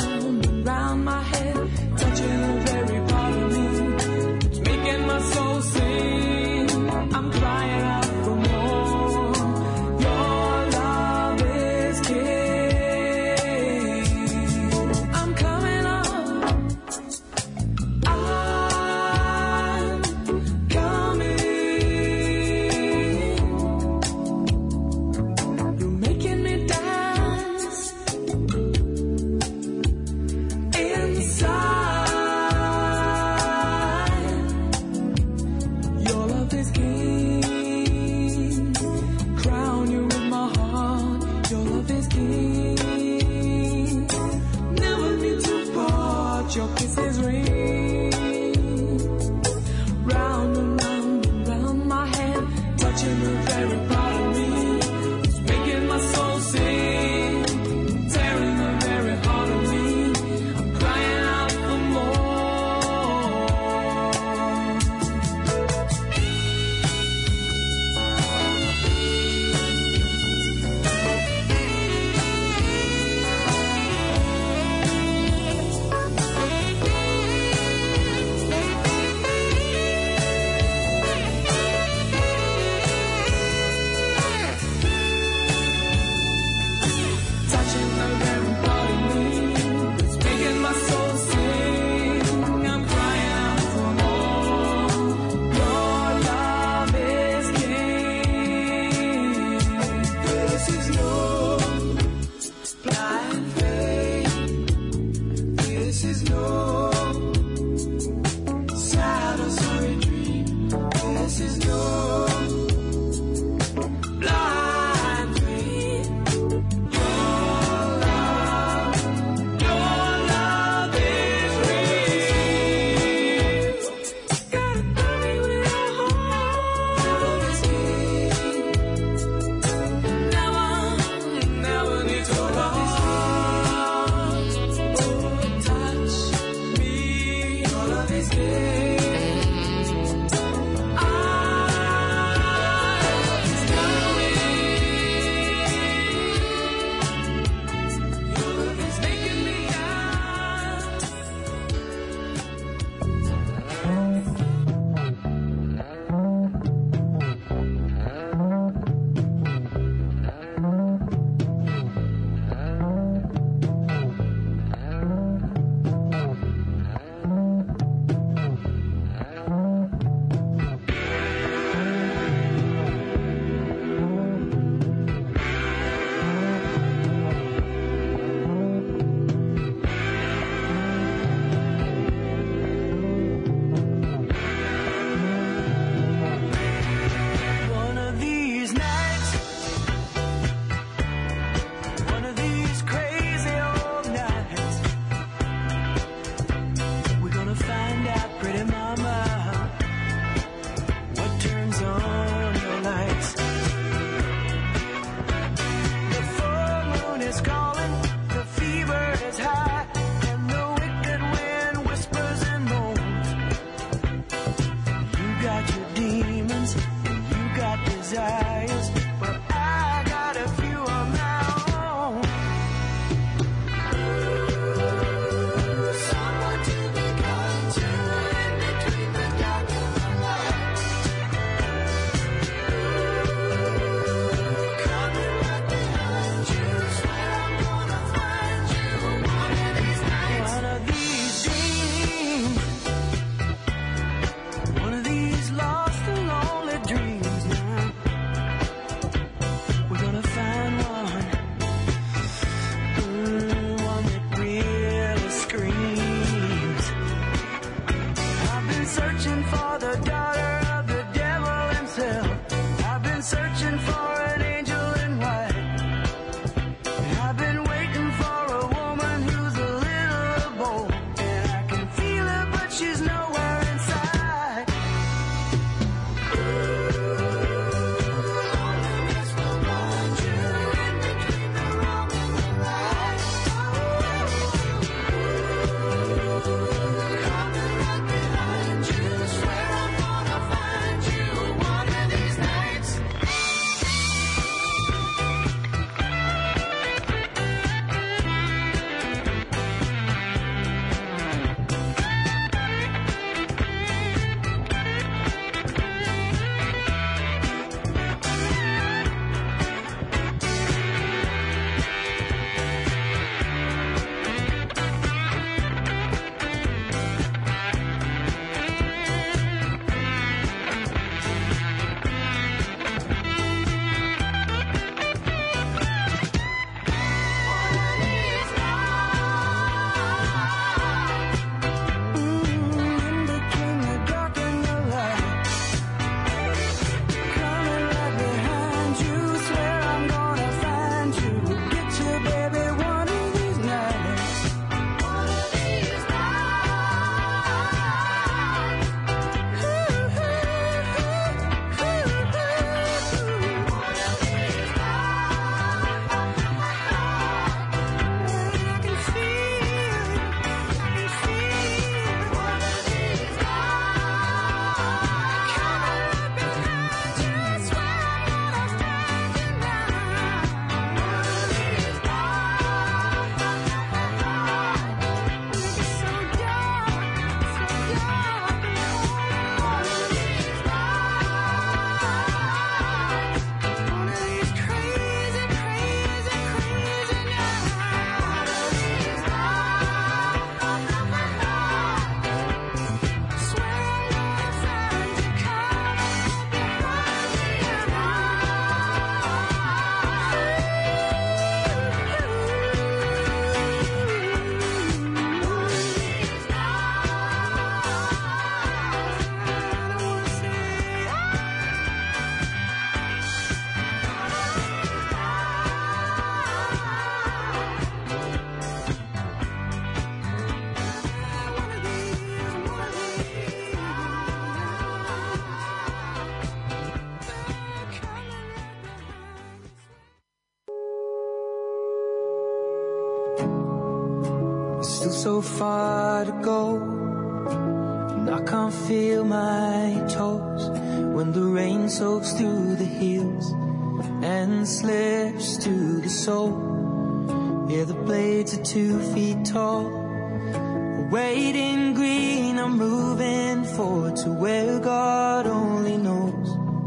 There's still so far to go, and I can't feel my toes when the rain soaks through the heels and slips to the sole. Yeah, the blades are two feet tall. Waiting green, I'm moving forward to where God only knows.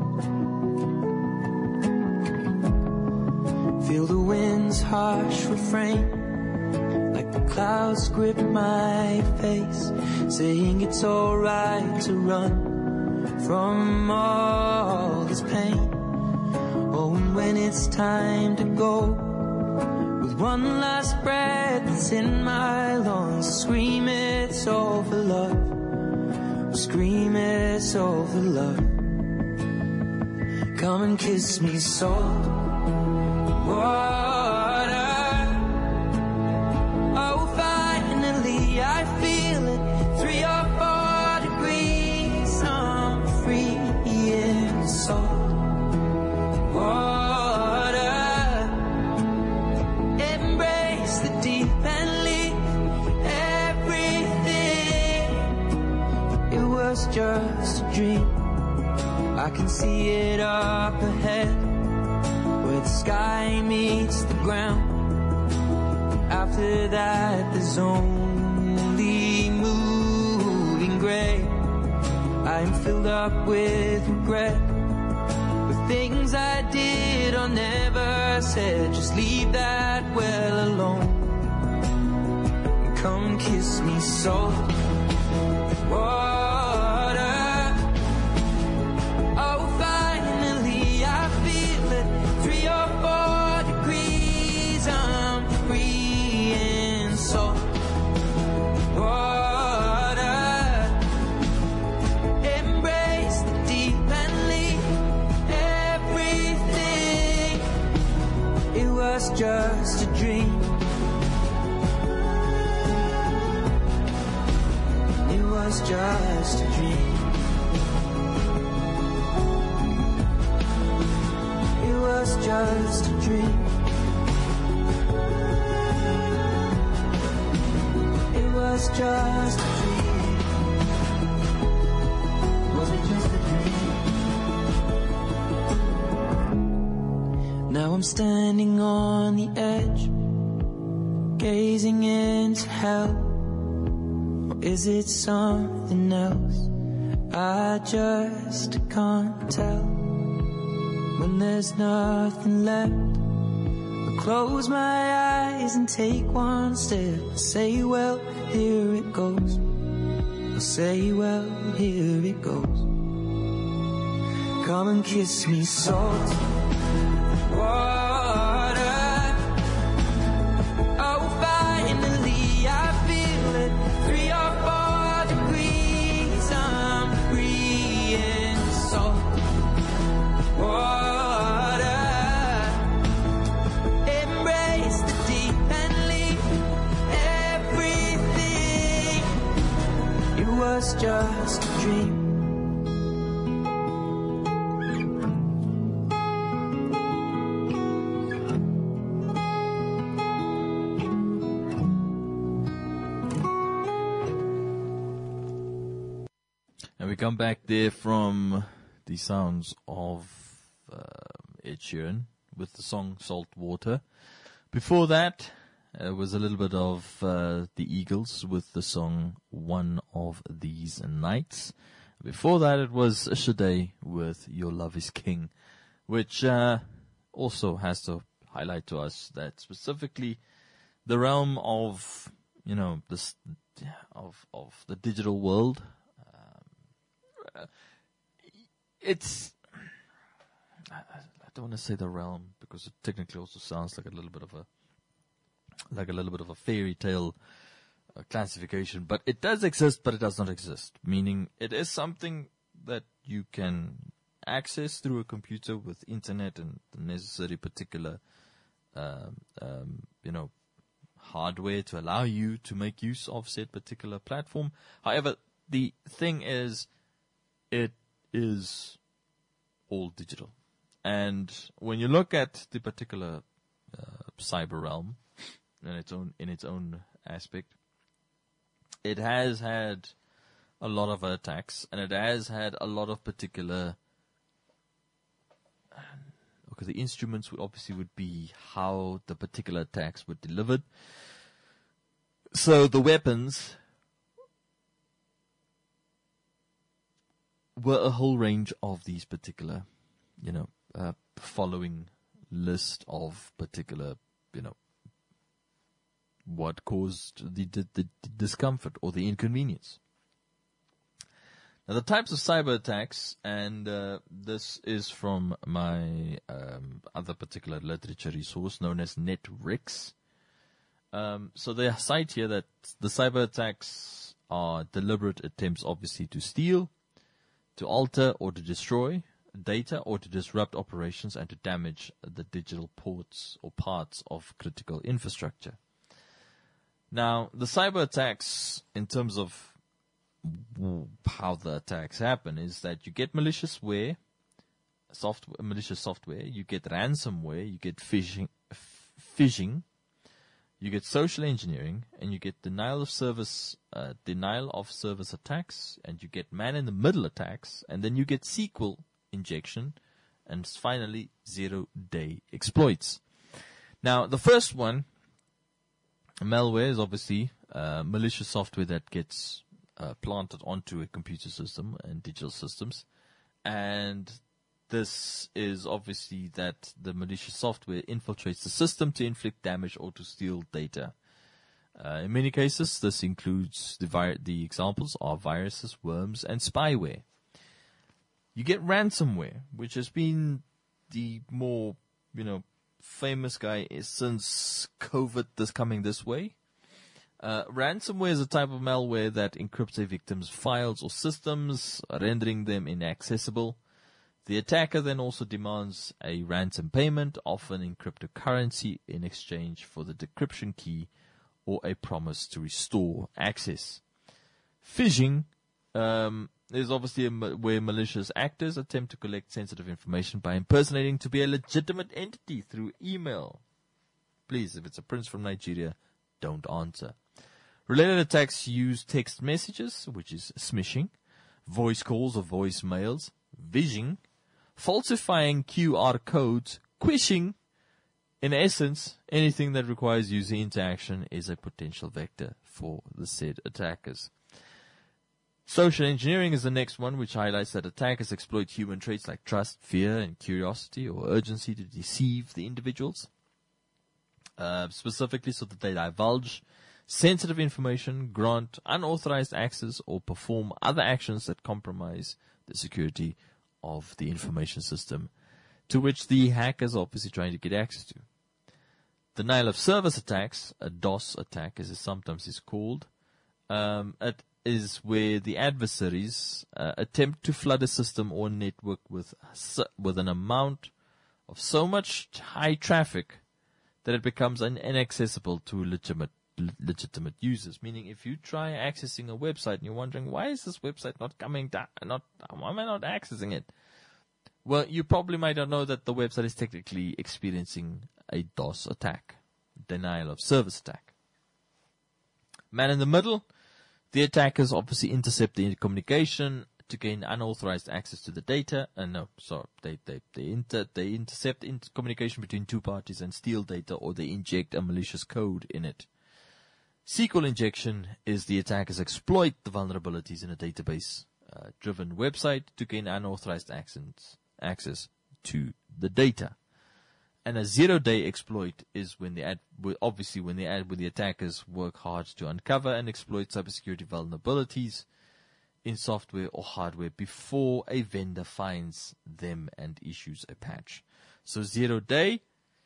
Feel the wind's harsh refrain, like the clouds grip my face, saying it's alright to run from all this pain. Oh, and when it's time to go, with one last breath that's in my lungs, scream it's all for love, scream it's all for love. Come and kiss me salt water. Oh, finally I feel it, three or four degrees, I'm free in salt water. Embrace the deep and leave everything. It was just a dream, I can see it up ahead, where the sky meets the ground. After that there's only moving gray. I'm filled up with regret, the things I did or never said. Just leave that well alone. Come kiss me salt water. Oh, finally I feel it, three or four degrees, I'm free in salt water. Embrace the deep and leave everything. It was just a dream, it was just a dream. It was just a dream. It was just a dream. Was it just a dream? Now I'm standing on the edge, gazing into hell. Or is it something else? I just can't tell. When there's nothing left, I close my eyes and take one step. I say, well, here it goes. I say, well, here it goes. Come and kiss me salt water. Oh, finally I feel it, three or four degrees, I'm free in salt water. Embrace the deep and leave everything. It was just a dream. And we come back there from the sounds of uh, Ed Sheeran with the song Salt Water. Before that, uh, was a little bit of uh, the Eagles with the song One of These Nights. Before that, it was Sade with Your Love is King, which uh, also has to highlight to us that specifically the realm of, you know, this of of the digital world. It's, I, I don't want to say the realm, because it technically also sounds like a little bit of a, like a little bit of a fairy tale uh, classification, but it does exist, but it does not exist. Meaning it is something that you can access through a computer with internet and the necessary particular, um, um, you know, hardware to allow you to make use of said particular platform. However, the thing is, it is all digital. And when you look at the particular uh, cyber realm, in its own in its own aspect. It has had a lot of attacks, and it has had a lot of particular. Okay, the instruments would obviously would be how the particular attacks were delivered. So the weapons were a whole range of these particular, you know, uh, following list of particular, you know, what caused the, the, the discomfort or the inconvenience. Now, the types of cyber attacks, and uh, this is from my um, other particular literature resource known as NetRix. Um, so they cite here that the cyber attacks are deliberate attempts, obviously, to steal, to alter or to destroy data, or to disrupt operations and to damage the digital ports or parts of critical infrastructure. Now, the cyber attacks, in terms of how the attacks happen, is that you get malicious ware, software, malicious software, you get ransomware, you get phishing, phishing, you get social engineering, and you get denial of service, uh, denial of service attacks, and you get man-in-the-middle attacks, and then you get S Q L injection, and finally zero-day exploits. Now, the first one, malware, is obviously uh, malicious software that gets uh, planted onto a computer system and digital systems, and this is obviously that the malicious software infiltrates the system to inflict damage or to steal data. Uh, in many cases, this includes the vi- the examples are viruses, worms, and spyware. You get ransomware, which has been the more, you know, famous guy since COVID this coming this way. Uh, ransomware is a type of malware that encrypts a victim's files or systems, rendering them inaccessible. The attacker then also demands a ransom payment, often in cryptocurrency, in exchange for the decryption key or a promise to restore access. Phishing um, is obviously a, where malicious actors attempt to collect sensitive information by impersonating to be a legitimate entity through email. Please, if it's a prince from Nigeria, don't answer. Related attacks use text messages, which is smishing, voice calls or voicemails, vishing, falsifying Q R codes, quishing. In essence, anything that requires user interaction is a potential vector for the said attackers. Social engineering is the next one, which highlights that attackers exploit human traits like trust, fear, and curiosity or urgency to deceive the individuals, uh, specifically so that they divulge sensitive information, grant unauthorized access, or perform other actions that compromise the security of the information system to which the hacker is obviously trying to get access to. Denial of service attacks, a DOS attack as it sometimes is called, um, it is where the adversaries uh, attempt to flood a system or network with with an amount of so much high traffic that it becomes un- inaccessible to legitimate legitimate users. Meaning, if you try accessing a website and you're wondering, why is this website not coming down, not, why am I not accessing it? Well, you probably might not know that the website is technically experiencing a DOS attack, denial of service attack. Man in the middle, the attackers obviously intercept the communication to gain unauthorized access to the data. Uh, no, sorry, they they they inter they intercept inter- communication between two parties and steal data, or they inject a malicious code in it. S Q L injection is the attackers exploit the vulnerabilities in a database-driven uh, website to gain unauthorized access, access to the data. And a zero-day exploit is when the ad, obviously when the ad, when the attackers work hard to uncover and exploit cybersecurity vulnerabilities in software or hardware before a vendor finds them and issues a patch. So zero-day.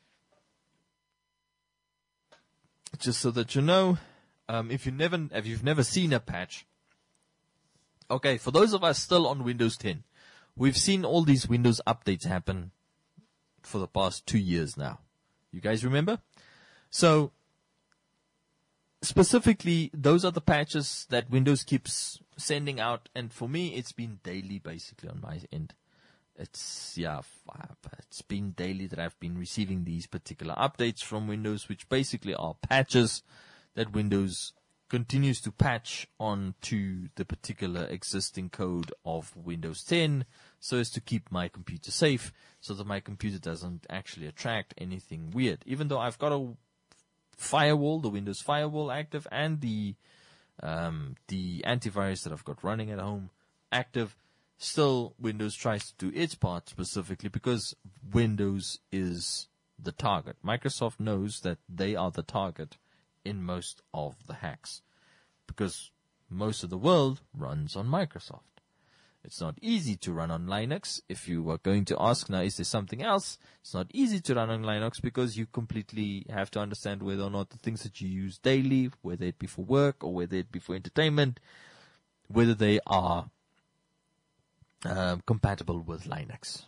Just so that you know, um, if you never, if you've never seen a patch, okay, for those of us still on Windows ten, we've seen all these Windows updates happen for the past two years now. You guys remember? So, specifically, those are the patches that Windows keeps sending out, and for me, it's been daily, basically, on my end. it's, yeah, f- it's been daily that I've been receiving these particular updates from Windows, which basically are patches that Windows continues to patch onto the particular existing code of Windows ten so as to keep my computer safe, so that my computer doesn't actually attract anything weird. Even though I've got a firewall, the Windows firewall active, and the um, the antivirus that I've got running at home active, still Windows tries to do its part, specifically because Windows is the target. Microsoft knows that they are the target in most of the hacks, because most of the world runs on Microsoft. It's not easy to run on Linux. If you are going to ask now, is there something else? It's not easy to run on Linux because you completely have to understand whether or not the things that you use daily, whether it be for work or whether it be for entertainment, whether they are um, compatible with Linux.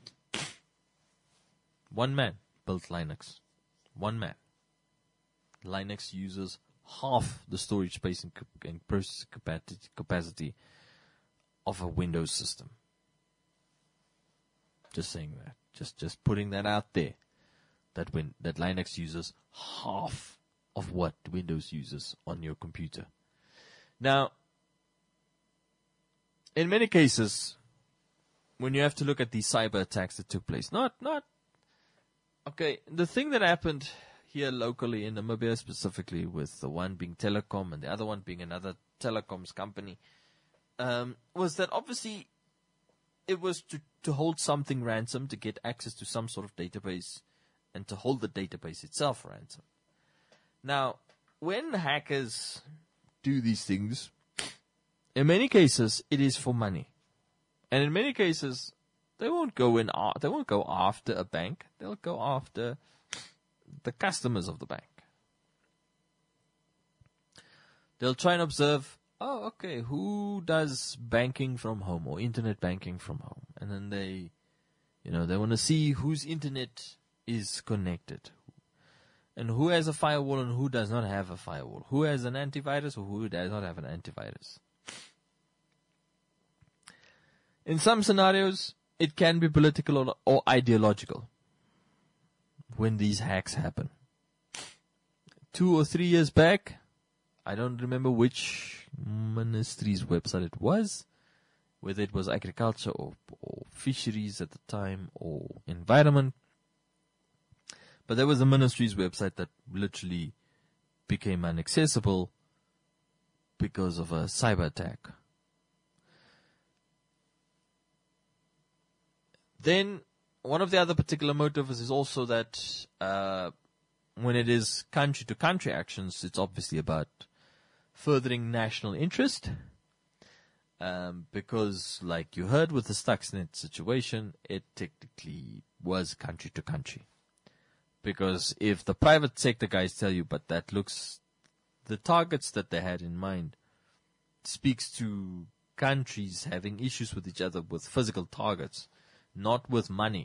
One man built Linux. One man. Linux uses half the storage space and, and processing capacity of a Windows system. Just saying that. Just just putting that out there. That when that Linux uses half of what Windows uses on your computer. Now, in many cases, when you have to look at these cyber attacks that took place, not not okay, the thing that happened here locally in Namibia, specifically with the one being Telecom and the other one being another telecoms company, um, was that obviously it was to, to hold something ransom, to get access to some sort of database, and to hold the database itself ransom. Now, when hackers do these things, in many cases it is for money, and in many cases they won't go in. They won't go after a bank. They'll go after the customers of the bank. They'll try and observe, oh, okay, who does banking from home or internet banking from home? And then they, you know, they want to see whose internet is connected. And who has a firewall and who does not have a firewall. Who has an antivirus or who does not have an antivirus. In some scenarios, it can be political or, or ideological when these hacks happen. Two or three years back, I don't remember which ministry's website it was, whether it was agriculture or, or fisheries at the time or environment, but there was a ministry's website that literally became inaccessible because of a cyber attack. Then one of the other particular motives is also that uh, when it is country-to-country actions, it's obviously about furthering national interest. Um, because, like you heard with the Stuxnet situation, it technically was country-to-country. Because if the private sector guys tell you, but that looks, the targets that they had in mind speaks to countries having issues with each other with physical targets, not with money.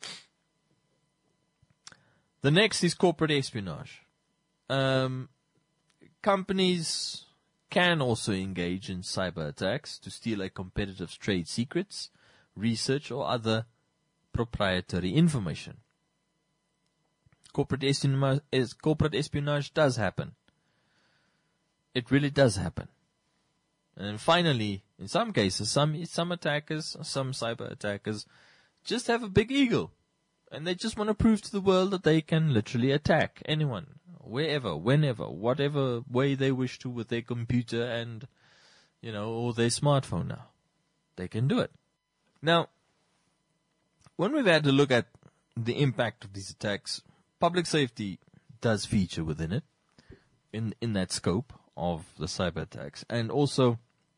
The next is corporate espionage. Um, companies can also engage in cyber attacks to steal a competitive's trade secrets, research, or other proprietary information. Corporate espionage, corporate espionage does happen. It really does happen. And then finally, in some cases, some some attackers, some cyber attackers, just have a big ego. And they just want to prove to the world that they can literally attack anyone, wherever, whenever, whatever way they wish to with their computer and, you know, or their smartphone now. They can do it. Now, when we've had to look at the impact of these attacks, public safety does feature within it, in, in that scope of the cyber attacks. And also,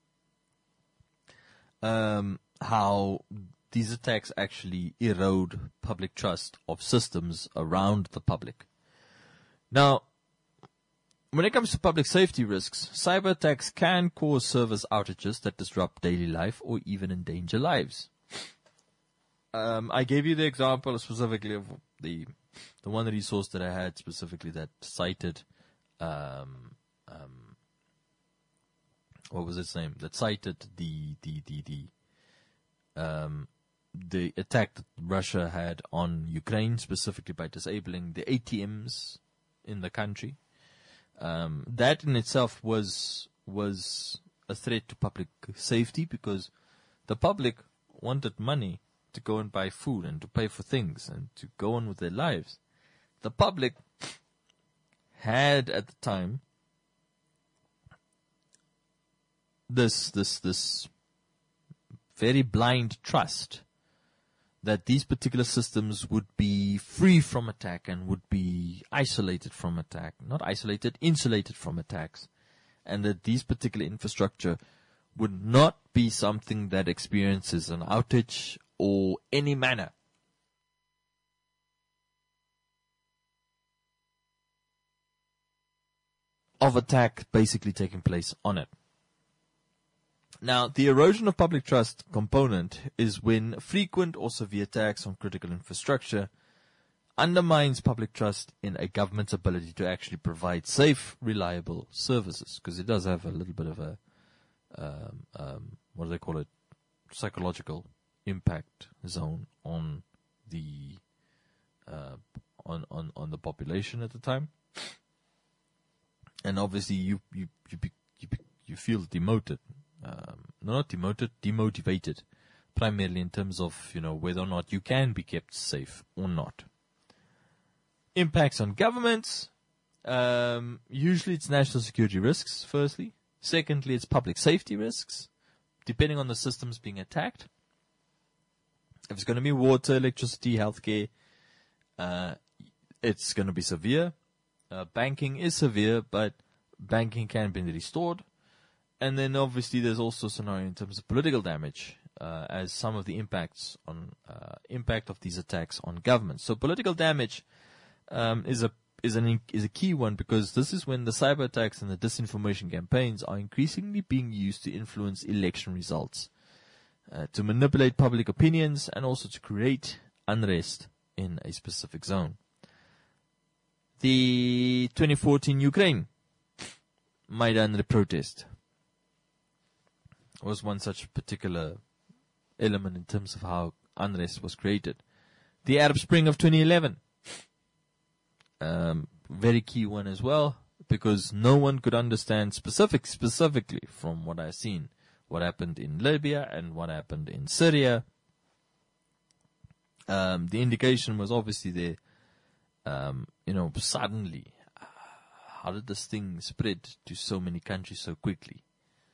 um, how these attacks actually erode public trust of systems around the public. Now, when it comes to public safety risks, cyber attacks can cause service outages that disrupt daily life or even endanger lives. Um, I gave you the example specifically of the the one resource that I had specifically that cited, um, um, what was its name? That cited the the the the um. the attack that Russia had on Ukraine, specifically by disabling the A T Ms in the country. Um, that in itself was was a threat to public safety, because the public wanted money to go and buy food and to pay for things and to go on with their lives. The public had at the time this this this very blind trust that these particular systems would be free from attack and would be isolated from attack, not isolated, insulated from attacks, and that these particular infrastructure would not be something that experiences an outage or any manner of attack basically taking place on it. Now, the erosion of public trust component is when frequent or severe attacks on critical infrastructure undermines public trust in a government's ability to actually provide safe, reliable services, because it does have a little bit of a, um, um, what do they call it, psychological impact zone on the uh, on, on, on the population at the time. And obviously you you you be, you, be, you feel demoted. Um, no, not demoted, demotivated, primarily in terms of, you know, whether or not you can be kept safe or not. Impacts on governments. Um, usually it's national security risks, firstly. Secondly, it's public safety risks, depending on the systems being attacked. If it's going to be water, electricity, healthcare, uh, it's going to be severe. Uh, banking is severe, but banking can be restored. And then obviously there's also a scenario in terms of political damage, uh, as some of the impacts on uh, impact of these attacks on governments. So political damage um, is a is an is a key one, because this is when the cyber attacks and the disinformation campaigns are increasingly being used to influence election results, uh, to manipulate public opinions, and also to create unrest in a specific zone. The twenty fourteen Ukraine Maidan protest was one such particular element in terms of how unrest was created. The Arab Spring of twenty eleven, um, very key one as well, because no one could understand specific, specifically from what I've seen, what happened in Libya and what happened in Syria. Um, the indication was obviously there, um, you know, suddenly, uh, how did this thing spread to so many countries so quickly?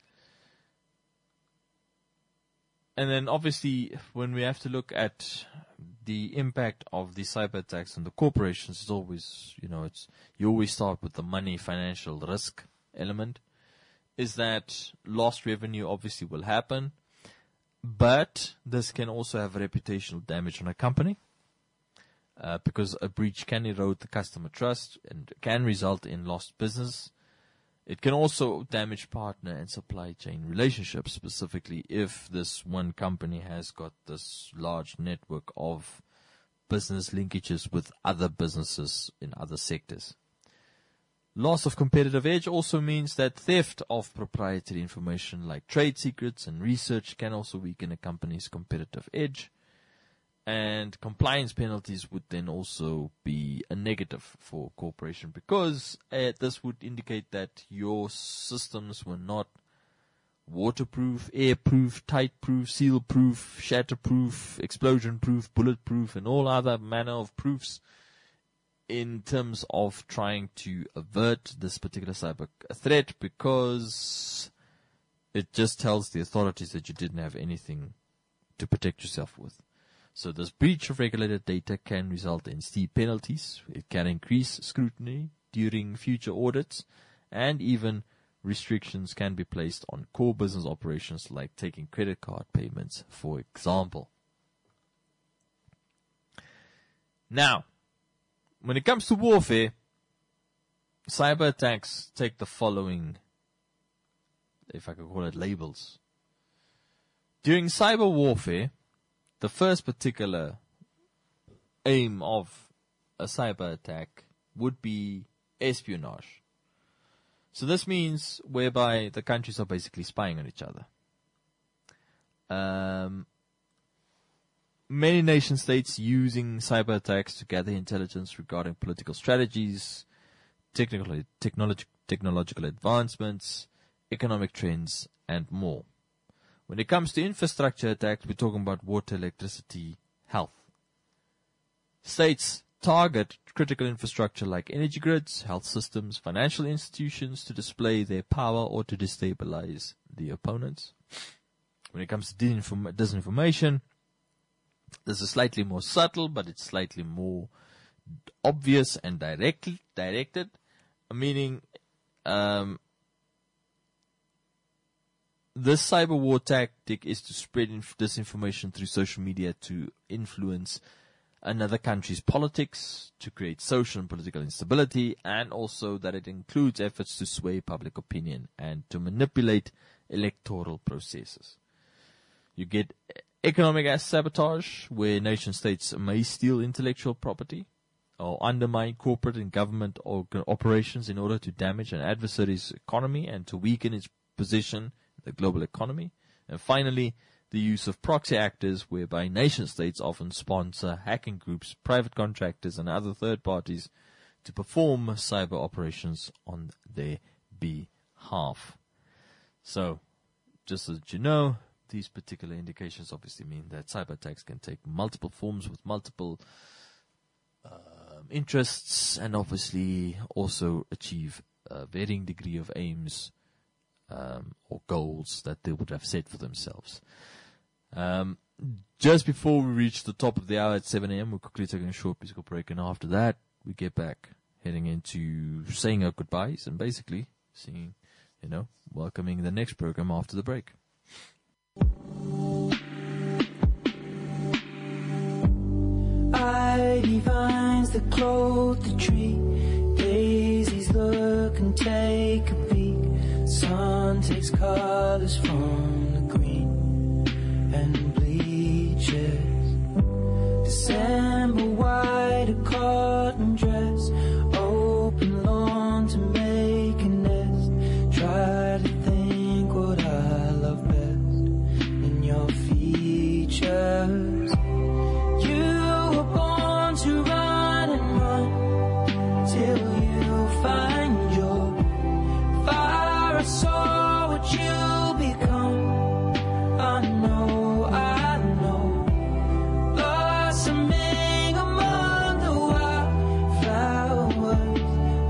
And then obviously when we have to look at the impact of the cyber attacks on the corporations, it's always, you know, it's, you always start with the money, financial risk element, is that lost revenue obviously will happen, but this can also have reputational damage on a company, uh, because a breach can erode the customer trust and can result in lost business. It can also damage partner and supply chain relationships, specifically if this one company has got this large network of business linkages with other businesses in other sectors. Loss of competitive edge also means that theft of proprietary information like trade secrets and research can also weaken a company's competitive edge. And compliance penalties would then also be a negative for a corporation, because uh, this would indicate that your systems were not waterproof, airproof, tightproof, seal-proof, shatterproof, explosion-proof, bulletproof, and all other manner of proofs in terms of trying to avert this particular cyber threat, because it just tells the authorities that you didn't have anything to protect yourself with. So this breach of regulated data can result in steep penalties. It can increase scrutiny during future audits, and even restrictions can be placed on core business operations like taking credit card payments, for example. Now, when it comes to warfare, cyber attacks take the following, if I could call it, labels. During cyber warfare, the first particular aim of a cyber attack would be espionage. So this means whereby the countries are basically spying on each other. Um, many nation states using cyber attacks to gather intelligence regarding political strategies, technical, technology, technological advancements, economic trends, and more. When it comes to infrastructure attacks, we're talking about water, electricity, health. States target critical infrastructure like energy grids, health systems, financial institutions to display their power or to destabilize the opponents. When it comes to disinform- disinformation, this is slightly more subtle, but it's slightly more obvious and directly directed, meaning um, this cyber war tactic is to spread inf- disinformation through social media to influence another country's politics, to create social and political instability, and also that it includes efforts to sway public opinion and to manipulate electoral processes. You get economic sabotage, where nation states may steal intellectual property or undermine corporate and government org- operations in order to damage an adversary's economy and to weaken its position in the global economy. And finally, the use of proxy actors, whereby nation states often sponsor hacking groups, private contractors, and other third parties to perform cyber operations on their behalf. So, just so that you know, these particular indications obviously mean that cyber attacks can take multiple forms with multiple um, interests, and obviously also achieve a varying degree of aims um, or goals that they would have set for themselves. Um, just before we reach the top of the hour at seven a.m., we're quickly taking a short musical break, and after that, we get back heading into saying our goodbyes and basically seeing, you know, welcoming the next program after the break. Ivy vines that clothe the tree, daisies look and take a peek. Sun takes colors from the green and bleaches. December white, a cotton dress, open lawn to make a nest. Try to think what I love best in your features. You were born to run and run till you find your fire. I saw what you become. I know, I know. Blossoming among the wildflowers,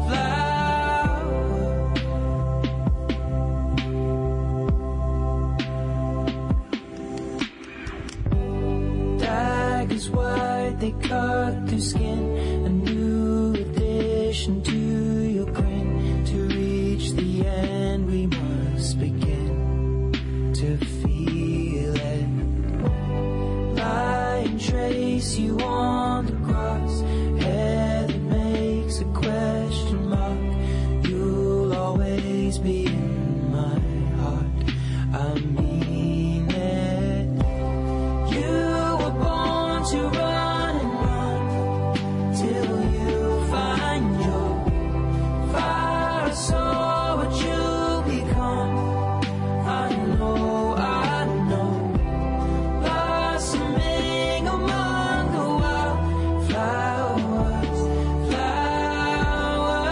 flowers. Daggers white, they cut through skin. A new addition to your grin. To reach the end, we must begin to feel it. Lie and trace you on the grass. Hair that makes a question mark. You'll always be in my heart. I mean it. You were born to run and run till you find your fire. I saw what you become. I know, I know. Blossoming among the wildflowers, flowers.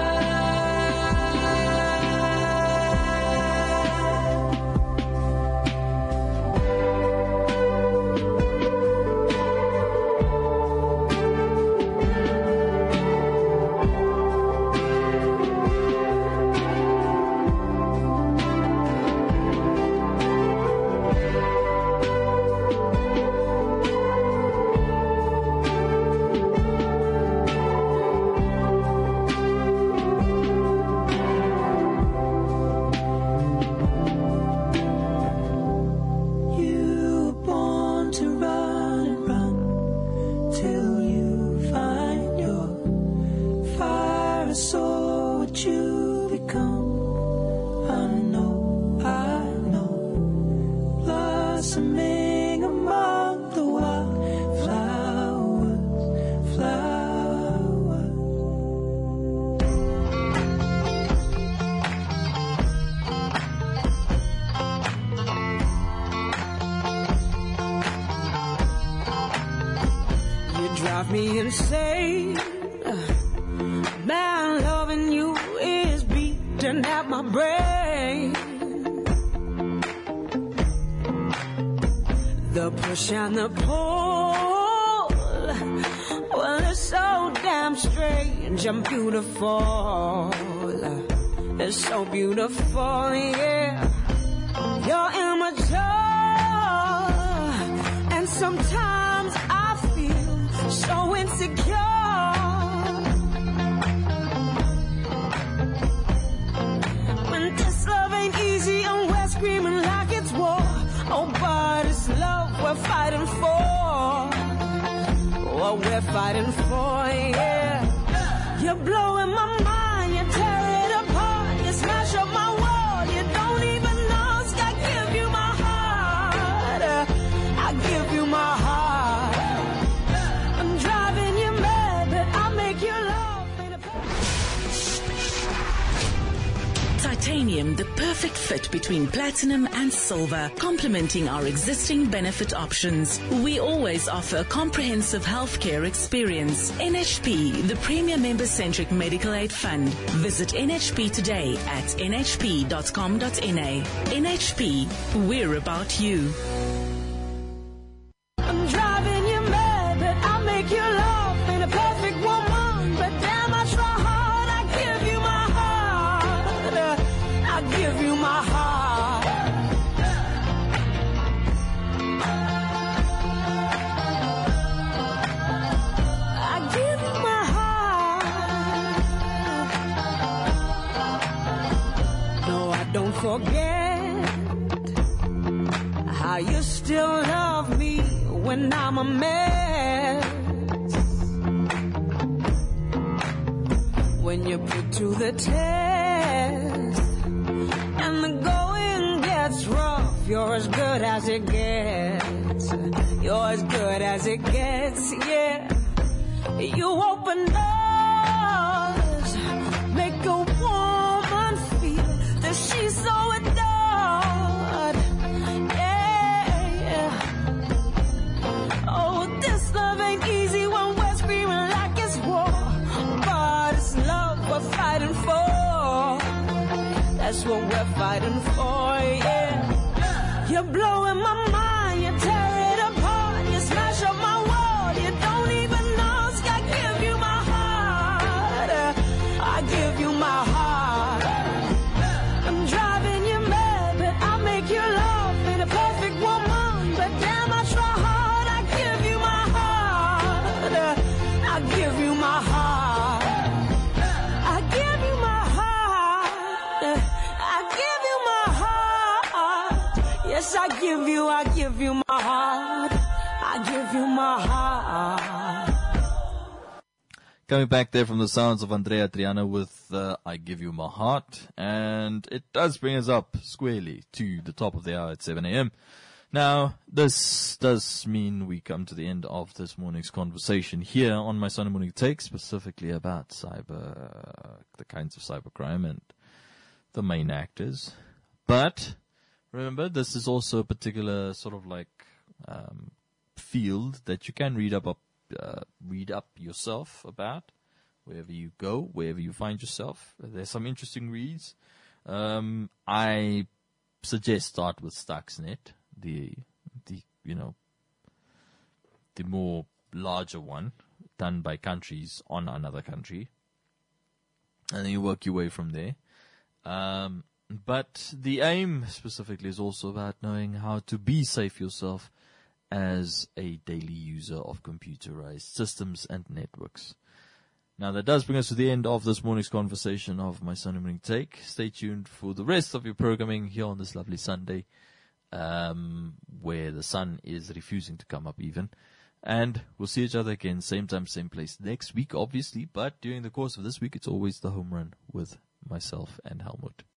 You were born to run and run till you find your fire. I saw what you become. I know, I know. Blossoming among the wildflowers, flowers. drive me insane. Man, loving you is beating at my brain. The push and the pull, well, it's so damn strange and beautiful. It's so beautiful, yeah. You're immature, and sometimes I feel so insecure. When this love ain't easy and we're screaming like it's war. Oh, but it's love we're fighting for. What we're fighting for, yeah. You're blowing my mind, you tear it apart, you smash up my wall, you don't even ask. I give you my heart, I give you my heart. I'm driving you mad, but I make you laugh in a Titanium, the perfect fit between platinum and silver, complementing our existing benefit options. We always offer comprehensive healthcare experience. N H P, the premier member-centric medical aid fund. Visit N H P today at n h p dot com dot n a. N H P, we're about you. I'm driving you mad, but I make you laugh. Ain't a perfect woman, but damn, I try hard. I give you my heart. I give you my heart. I give you my heart. No, I don't forget how you still love me when I'm a mess. When you're put to the test and the going gets rough, you're as good as it gets. You're as good as it gets, yeah. You open doors, make a woman feel that she's so adored. Yeah. Oh, this love ain't easy when we're screaming like it's war. But it's love we're fighting for. That's what we're fighting for, yeah. You're blowing my mind, you tear it apart, you smash up my wall, you don't even ask. I give you my heart, I give you my heart. I'm driving you mad, but I make you laugh. Ain't a perfect woman, but damn, I try hard. I give you my heart, I give you my heart. I give you my heart, I give you my heart. Yes, I give you, I give you my heart, I give you my heart. Coming back there from the sounds of Andrea Triana with uh, I Give You My Heart. And it does bring us up squarely to the top of the hour at seven a.m. Now, this does mean we come to the end of this morning's conversation here on my Sunday Morning Take, specifically about cyber, the kinds of cybercrime and the main actors. But remember, this is also a particular sort of like um, field that you can read up, up uh, read up yourself about wherever you go, wherever you find yourself. There's some interesting reads. Um, I suggest start with Stuxnet, the the you know the more larger one done by countries on another country, and then you work your way from there. Um, but the aim specifically is also about knowing how to be safe yourself as a daily user of computerized systems and networks. Now, that does bring us to the end of this morning's conversation of my Sunday Morning Take. Stay tuned for the rest of your programming here on this lovely Sunday, um, where the sun is refusing to come up even. And we'll see each other again, same time, same place next week, obviously. But during the course of this week, it's always the home run with myself and Helmut.